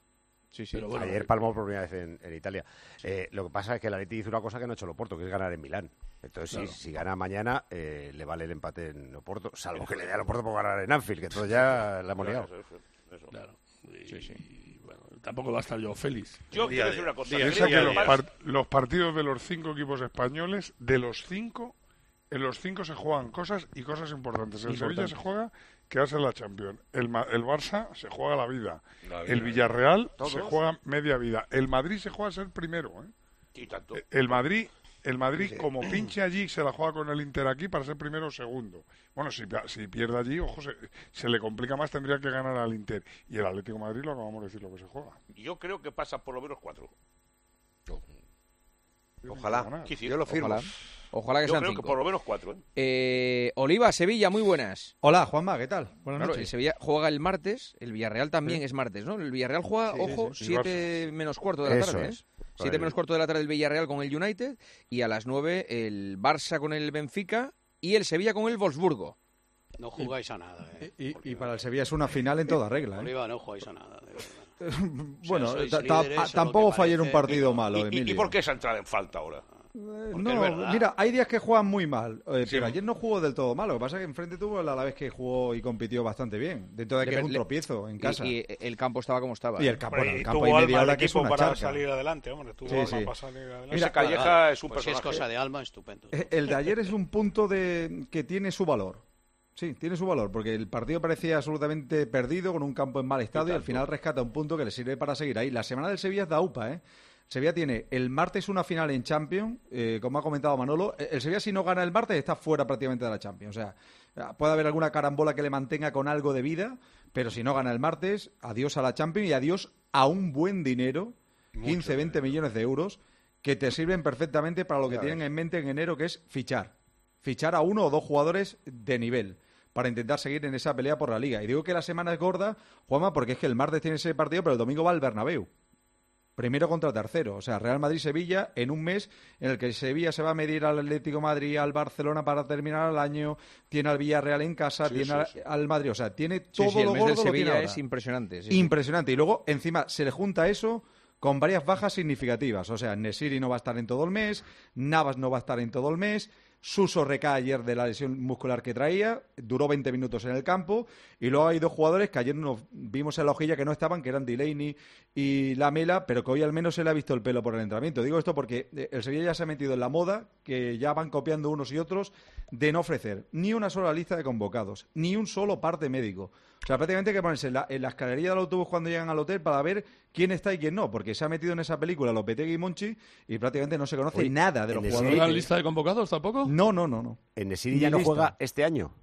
Sí, sí.
Pero bueno,
Ayer palmó por primera vez en, en Italia. Eh, lo que pasa es que el Atleti hizo una cosa que no ha hecho el Oporto, que es ganar en Milán. Entonces, sí,
Claro.
si gana mañana, eh, le vale el empate en Oporto, salvo que le dé al Oporto por ganar en Anfield, que todo ya la hemos liado.
Eso, eso, eso.
Claro. Y, y, bueno, tampoco va a estar yo feliz.
Yo
Día
quiero
a
decir
día.
una cosa.
Día a
Piensa
creo
que
que
los,
el
par- los partidos de los cinco equipos españoles, de los cinco, en los cinco se juegan cosas y cosas importantes. El Sevilla se juega quedarse en la Champions. El, Ma- el Barça se juega la vida.
La vida.
El Villarreal
Todos.
se juega media vida. El Madrid se juega a ser primero. ¿eh?
Y tanto.
El Madrid, el Madrid como pinche allí, se la juega con el Inter aquí para ser primero o segundo. Bueno, si, si pierde allí, ojo, se, se le complica más, tendría que ganar al Inter. Y el Atlético de Madrid lo acabamos de decir lo que se juega.
Yo creo que pasa por lo menos cuatro.
Ojalá.
¿Qué decir?
Yo lo firmo.
Ojalá. Ojalá que
Yo
sean
creo
cinco.
que por lo menos cuatro. ¿eh?
Eh, Oliva, Sevilla, muy buenas.
Hola, Juanma, ¿qué tal? Buenas
Claro, el
noches.
Sevilla juega el martes, el Villarreal también
Sí.
es martes, ¿no? El Villarreal juega,
Sí,
ojo,
sí, sí.
siete menos cuarto de la
Eso
tarde,
es.
¿eh?
Por
siete
ahí.
menos cuarto de la tarde el Villarreal con el United y a las nueve el Barça con el Benfica y el Sevilla con el Wolfsburgo.
No jugáis a nada, ¿eh?
Y, y para el Sevilla es una final en toda regla, ¿eh?
Oliva, no jugáis a nada, de verdad.
Bueno,
sois
ta- ta-
líderes, a lo que
tampoco fue ayer un
parece.
partido malo,
¿Y, y,
Emilio.
¿Y por qué esa entrada en falta ahora?
Eh,
Porque
no,
es verdad.
mira, hay días que juegan muy mal, eh,
Sí.
pero ayer no jugó del todo mal. Lo que pasa es que enfrente tuvo el Alavés que jugó y compitió bastante bien. Dentro de que
Le-
es un
le-
tropiezo en casa.
Y, y el campo estaba como estaba.
Y
¿eh?
el campo,
Hombre,
bueno, el
y
campo
tuvo
y
alma
media
el
hora que es
equipo
una
para
charca.
salir adelante, hombre. Tuvo
Sí,
alma
sí.
para salir adelante.
Ese
Mira,
Calleja es un
Pues si es
personaje.
cosa de alma, estupendo.
Eh, El de ayer es un punto de que tiene su valor. Sí, tiene su valor, porque el partido parecía absolutamente perdido, con un campo en mal estado, y, al final rescata un punto que le sirve para seguir ahí. La semana del Sevilla es da UPA, ¿eh? Sevilla tiene el martes una final en Champions, eh, como ha comentado Manolo. El Sevilla, si no gana el martes, está fuera prácticamente de la Champions. O sea, puede haber alguna carambola que le mantenga con algo de vida, pero si no gana el martes, adiós a la Champions y adiós a un buen dinero, quince, veinte millones de euros, que te sirven perfectamente para lo que
Ya
tienen
ves.
en mente en enero, que es fichar. Fichar a uno o dos jugadores de nivel para intentar seguir en esa pelea por la Liga. Y digo que la semana es gorda, Juanma, porque es que el martes tiene ese partido, pero el domingo va al Bernabéu. Primero contra tercero. O sea, Real Madrid-Sevilla en un mes en el que Sevilla se va a medir al Atlético de Madrid, al Barcelona para terminar el año, tiene al Villarreal en casa,
Sí,
tiene
sí,
al,
sí.
al Madrid. O sea, tiene
Sí,
todo
sí, el
lo
mes del
gordo lo tiene
Sevilla
ahora.
es impresionante. sí, sí.
Impresionante. Y luego, encima, se le junta eso con varias bajas significativas. O sea, Nesiri no va a estar en todo el mes, Navas no va a estar en todo el mes, Suso recae ayer de la lesión muscular que traía, duró veinte minutos en el campo, y luego hay dos jugadores que ayer nos vimos en la hojilla que no estaban, que eran Delaney y Lamela, pero que hoy al menos se le ha visto el pelo por el entrenamiento. Digo esto porque eh, el Sevilla ya se ha metido en la moda, que ya van copiando unos y otros, de no ofrecer ni una sola lista de convocados, ni un solo parte médico. O sea, prácticamente hay que ponerse en la, en la escalería del autobús cuando llegan al hotel para ver quién está y quién no, porque se ha metido en esa película Lopetegui y Monchi y prácticamente no se conoce
Oye,
nada de los
¿en el
jugadores.
¿No
que-
lista de convocados tampoco?
No, no, no, no.
¿En Nesiri
Ni
ya no
lista.
juega este año?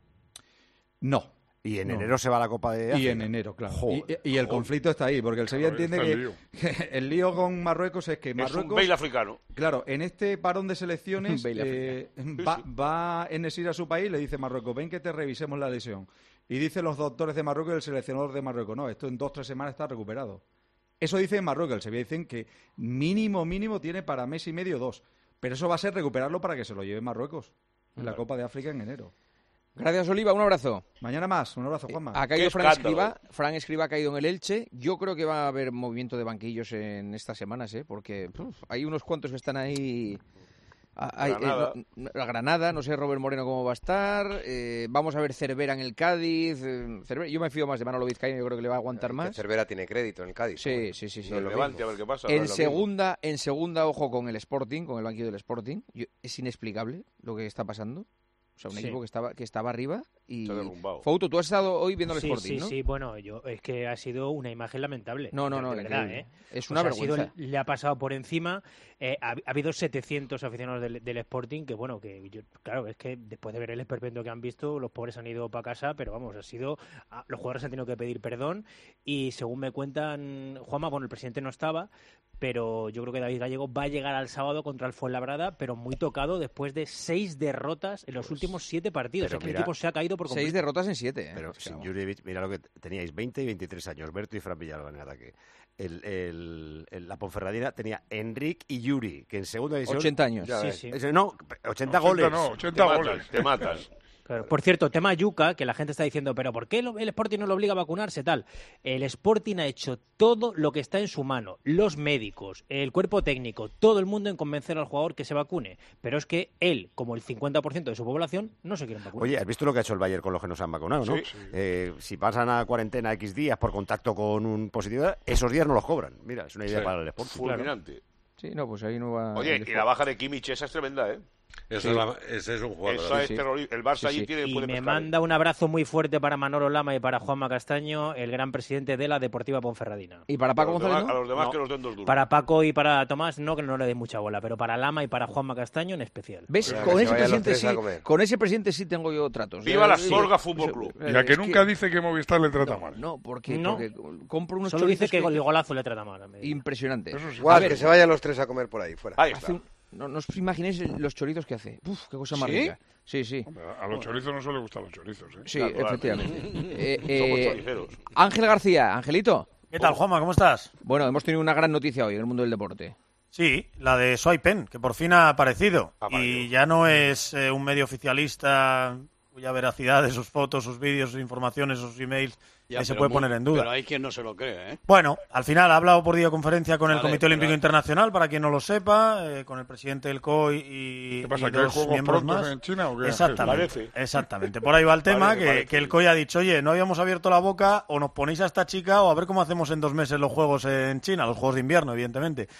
No.
Y en
No.
enero se va a la Copa de África.
Y en enero, claro.
Joder,
y, y el
joder.
conflicto está ahí, porque el Sevilla
Claro,
entiende
está
que
el lío.
que el lío con Marruecos es que
Es
Marruecos...
un baile africano.
Claro, en este parón de selecciones
Baile
eh,
africano.
va,
Sí, sí.
va Enesir a su país y le dice Marruecos, ven que te revisemos la lesión. Y dicen los doctores de Marruecos y el seleccionador de Marruecos, no, esto en dos o tres semanas está recuperado. Eso dice en Marruecos, el Sevilla dicen que mínimo, mínimo tiene para mes y medio dos. Pero eso va a ser recuperarlo para que se lo lleve Marruecos en la Copa de África en enero.
Gracias, Oliva. Un abrazo.
Mañana más. Un abrazo, Juanma.
Ha caído Fran Escribá. Fran Escribá ha caído en el Elche. Yo creo que va a haber movimiento de banquillos en estas semanas, ¿eh? Porque uf, hay unos cuantos que están ahí. Ah, hay, eh,
Granada.
no- no- la Granada, no sé Robert Moreno cómo va a estar. eh, vamos a ver Cervera en el Cádiz. eh, Cervera- yo me fío más de Manolo Vizcaíno, yo creo que le va a aguantar más.
Cervera tiene crédito en el Cádiz.
Sí, sí, sí. sí.
No es lo
Levante,
mismo.
a ver qué pasa. no
En
es lo mismo.
segunda, en segunda, ojo con el Sporting, con el banquillo del Sporting. Yo- es inexplicable lo que está pasando. O sea, un
Sí.
equipo que estaba, que estaba arriba y...
Se ha derrumbado.
Fouto, tú has estado hoy viendo el
Sí,
Sporting,
sí,
¿no?
sí, bueno, yo es que ha sido una imagen lamentable.
No, no,
de-
no,
de verdad,
increíble.
¿eh?
Es
O
una
sea, ha sido-
vergüenza.
le ha pasado por encima. eh, ha, ha habido setecientos aficionados del, del Sporting que, bueno, que yo, claro, es que después de ver el esperpento que han visto, los pobres han ido para casa, pero vamos, ha sido. ah, Los jugadores han tenido que pedir perdón y según me cuentan, Juanma, bueno, el presidente no estaba, pero yo creo que David Gallego va a llegar al sábado contra el Fuenlabrada, pero muy tocado después de seis derrotas en los últimos siete partidos.
pero
Es que el
mira,
equipo se ha caído por completo.
Seis derrotas en siete, ¿eh?
Pero
Es que
sin
vamos.
Jurjevic, mira lo que t- teníais, veinte y veintitrés años, Berto y Fran Villalba en el ataque. El, el- el- la Ponferradina tenía Enric y Yuri, que en segunda división...
ochenta años.
Ya
Sí,
ves.
sí.
Ese- No, ochenta
ochenta
goles.
no, ochenta
Te
goles.
matan,
Te matan.
Claro. Por cierto, tema Yuca, que la gente está diciendo, pero ¿por qué lo- el Sporting no lo obliga a vacunarse? Tal. El Sporting ha hecho todo lo que está en su mano. Los médicos, el cuerpo técnico, todo el mundo en convencer al jugador que se vacune. Pero es que él, como el cincuenta por ciento de su población, no se quieren vacunar.
Oye, ¿has visto lo que ha hecho el Bayern con los que no se han vacunado, no?
Sí, sí.
Eh, si pasan a cuarentena X días por contacto con un positivo, esos días no los cobran. Mira, es una idea
Sí.
para el Sporting.
Fulminante.
Sí, no, pues ahí no va...
Oye,
el
y la baja de Kimmich, esa es tremenda, ¿eh?
Ese,
Sí.
es la- ese es un jugador.
Esa es
sí.
terrorista. El Barça
Sí,
allí
sí.
tiene,
Y
puede
me
pescar, ¿eh?
manda un abrazo muy fuerte para Manolo Lama y para Juanma Castaño, el gran presidente de la Deportiva Ponferradina.
¿Y para Paco
A los
González
demás-
no?
A los demás
No.
que nos den dos duros.
Para Paco y para Tomás, no, que no le dé mucha bola, pero para Lama y para Juanma Castaño en especial.
¿Ves?
Mira,
Con
que
ese,
se vayan los
presidente
tres
sí,
a comer.
con ese presidente sí tengo yo tratos.
Viva
Eh,
la
sí.
Sorga Fútbol Club.
Y la que
Es
nunca dice que Movistar le trata
no,
mal.
No, porque,
No.
porque compro unos
Solo dice
chorizos
que el golazo le trata mal. me dice.
impresionante.
Eso sí.
Guau,
A ver,
que se vayan los tres a comer por ahí, fuera.
Ahí
hace
está.
un- no, no os imaginéis el- los chorizos que hace. Uf, qué cosa más
¿Sí?
rica. Sí, sí.
A los chorizos no suele gustar los chorizos, ¿eh?
Sí,
Claro, claro.
efectivamente. Eh,
Somos
eh,
choriceros.
Ángel García, Angelito.
¿Qué tal, Juanma? ¿Cómo estás?
Bueno, hemos tenido una gran noticia hoy en el mundo del deporte.
Sí, la de Soipen, que por fin ha aparecido.
Ha aparecido.
Y ya no es eh, un medio oficialista cuya veracidad de sus fotos, sus vídeos, sus informaciones, sus emails
Ya,
eh, se
pero
puede
mu-
poner en duda.
Pero hay quien no se lo cree, ¿eh?
Bueno, al final ha hablado por videoconferencia con el
Vale,
Comité Olímpico
pero-
Internacional, para quien no lo sepa, eh, con el presidente del C O I y,
¿Qué pasa,
y
que hay
dos
juegos
miembros
prontos
más.
en China o qué?
Exactamente,
Parece.
exactamente. Por ahí va el tema,
Parece,
que,
parece.
que el C O I ha dicho, oye, no habíamos abierto la boca, o nos ponéis a esta chica, o a ver cómo hacemos en dos meses los Juegos en China, los Juegos de invierno, evidentemente.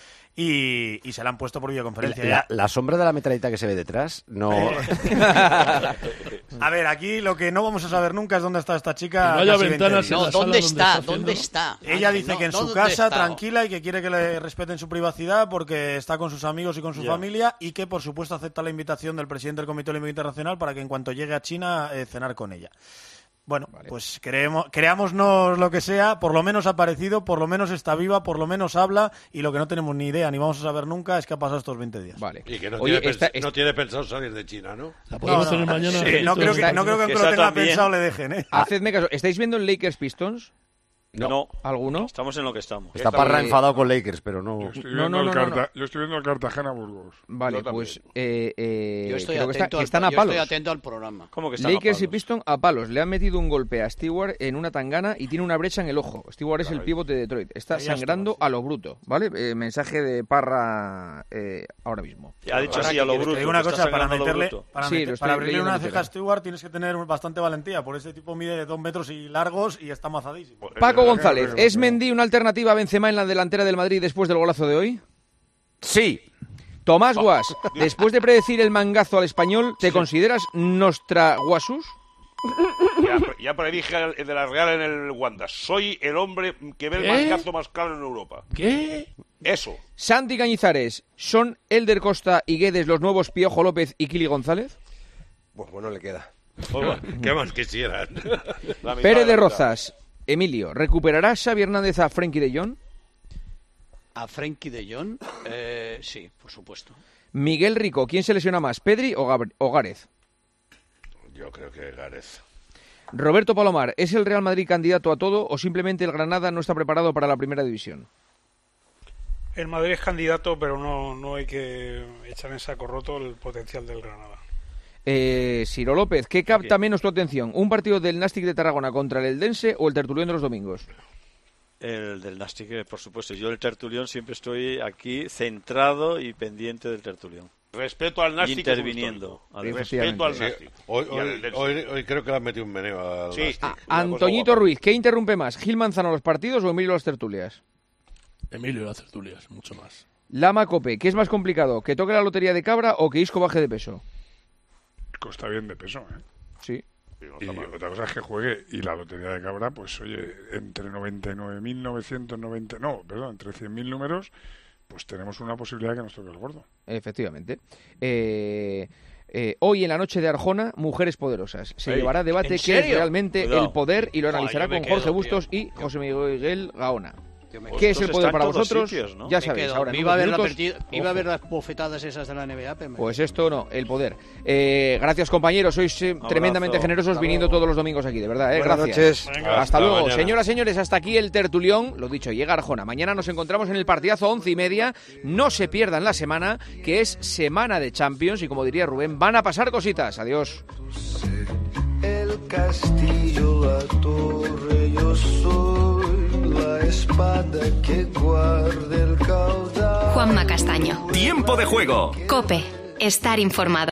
Y, y se la han puesto por videoconferencia.
La,
Ya-
la sombra de la metralleta que se ve detrás, no...
A ver, aquí lo que no vamos a saber nunca es dónde está esta chica.
Que no haya
casi
ventanas
veinte
en
días.
la sala
¿Dónde
donde
está?
está
¿Dónde
haciendo-
está?
Ella dice
No,
que en
no,
su
¿dónde
casa,
está?
tranquila, y que quiere que le respeten su privacidad porque está con sus amigos y con su
Ya.
familia, y que, por supuesto, acepta la invitación del presidente del Comité Olímpico Internacional para que en cuanto llegue a China eh, cenar con ella. Bueno, pues creemos, creámonos lo que sea, por lo menos ha aparecido, por lo menos está viva, por lo menos habla, y lo que no tenemos ni idea ni vamos a saber nunca es qué ha pasado estos veinte días.
Vale.
Y que no,
Oye,
tiene,
esta-
pens- no tiene pensado salir de China, ¿no?
La podemos
No,
tener
no,
mañana.
sí, no creo que, no creo que aunque lo tenga pensado le dejen, ¿eh?
Hacedme caso. ¿Estáis viendo el Lakers Pistons?
No.
¿Alguno?
Estamos en lo que estamos.
Está Parra
Eh,
enfadado con Lakers, pero no...
Yo estoy
No,
viendo,
no,
el,
no, no,
Carta-
no.
Yo estoy viendo el Cartagena-Burgos.
Vale,
Yo
pues eh, eh,
Yo estoy
creo que, está-
atento
que
al-
están a
yo
palos.
estoy atento al programa.
¿Cómo que están
Lakers
a
y
palos?
Pistons a palos. Le han metido un golpe a Stewart en una tangana y tiene una brecha en el ojo. Stewart es el pivote de Detroit. Está
Ahí ya
sangrando a lo bruto, ¿vale? Eh, mensaje de Parra eh, ahora mismo.
Ha dicho
Ahora
así
que
a lo
quieres,
bruto.
te digo una
que está
cosa, para
sangrando a lo
meterle,
bruto.
para,
Sí,
meter-
lo estoy
para abrirle
leyendo
una
en
ceja a
Twitter.
Stewart tienes que tener bastante valentía, por ese tipo mide dos metros y largos y está mazadísimo.
Paco González, ¿es Mendy una alternativa a Benzema en la delantera del Madrid después del golazo de hoy? Sí. Tomás Guas, después de predecir el mangazo al español, ¿te consideras Nostraguasus?
Ya, ya predije el de la Real en el Wanda. Soy el hombre que ve el
¿Qué?
mangazo más claro en Europa.
¿Qué?
Eso.
Santi Cañizares, ¿son Elder Costa y Guedes los nuevos Piojo López y Kili González?
Pues bueno, le queda.
¿Qué más quisieran?
La mitad
Pérez
la
de
mitad.
Rozas, Emilio, ¿recuperará Xavi Hernández a Frenkie de Jong?
A Frenkie de Jong, eh, sí, por supuesto.
Miguel Rico, ¿quién se lesiona más, Pedri o, Gab- o Gárez?
Yo creo que Gareth.
Roberto Palomar, ¿es el Real Madrid candidato a todo o simplemente el Granada no está preparado para la primera división?
El Madrid es candidato, pero no, no hay que echar en saco roto el potencial del Granada.
Eh, Ciro López, ¿qué capta menos tu atención? ¿Un partido del Nastic de Tarragona contra el Eldense o el Tertulión de los domingos?
El del Nastic, eh, por supuesto. Yo el Tertulión siempre estoy aquí centrado y pendiente del Tertulión.
Respeto al Nastic.
Interviniendo.
Respeto al
Sí.
Nastic.
Hoy,
Y al
hoy,
Eldense.
hoy, hoy creo que le han metido un meneo al
Sí.
Nastic.
Ah,
Antoñito Ruiz, ¿qué interrumpe más? ¿Gil Manzano los partidos o Emilio las tertulias?
Emilio las tertulias, mucho más.
Lama Cope, ¿qué es más complicado? ¿Que toque la lotería de cabra o que Isco baje de peso?
Costa bien de peso, ¿eh?
Sí.
Y otra cosa es que juegue, y la lotería de cabra, pues oye, entre noventa y nueve mil novecientos noventa, no, perdón, entre cien mil números, pues tenemos una posibilidad que nos toque el gordo.
Efectivamente. Eh, eh, hoy en la noche de Arjona, Mujeres Poderosas. Se
Ey,
llevará a debate
¿en
qué es
serio?
realmente
Cuidado.
el poder y lo
Buah,
analizará
yo me
con
quedo,
Jorge
tío.
Bustos y José Miguel Gaona.
me
¿Qué es
quedo.
el poder
Está
para
en todos
vosotros?
sitios, ¿no?
Ya
Me
sabéis.
quedo.
Ahora, en
iba, a
unos
ver la
minutos,
partida- iba a
ojo.
ver las bofetadas esas de la N B A, pero me-
Pues esto no, el poder. Eh, gracias, compañeros. Sois eh, tremendamente generosos
Hasta
viniendo
luego.
todos los domingos aquí, de verdad. Eh,
Buenas
gracias.
noches.
Venga, hasta,
Hasta
luego.
mañana.
Señoras, señores, hasta aquí el tertulión. Lo dicho, llega Arjona. Mañana nos encontramos en el partidazo once y media. No se pierdan la semana, que es semana de Champions. Y como diría Rubén, van a pasar cositas. Adiós.
El castillo, la torre, yo soy la espada que guarda el caudal.
Juanma Castaño.
Tiempo de juego.
Cope. Estar informado.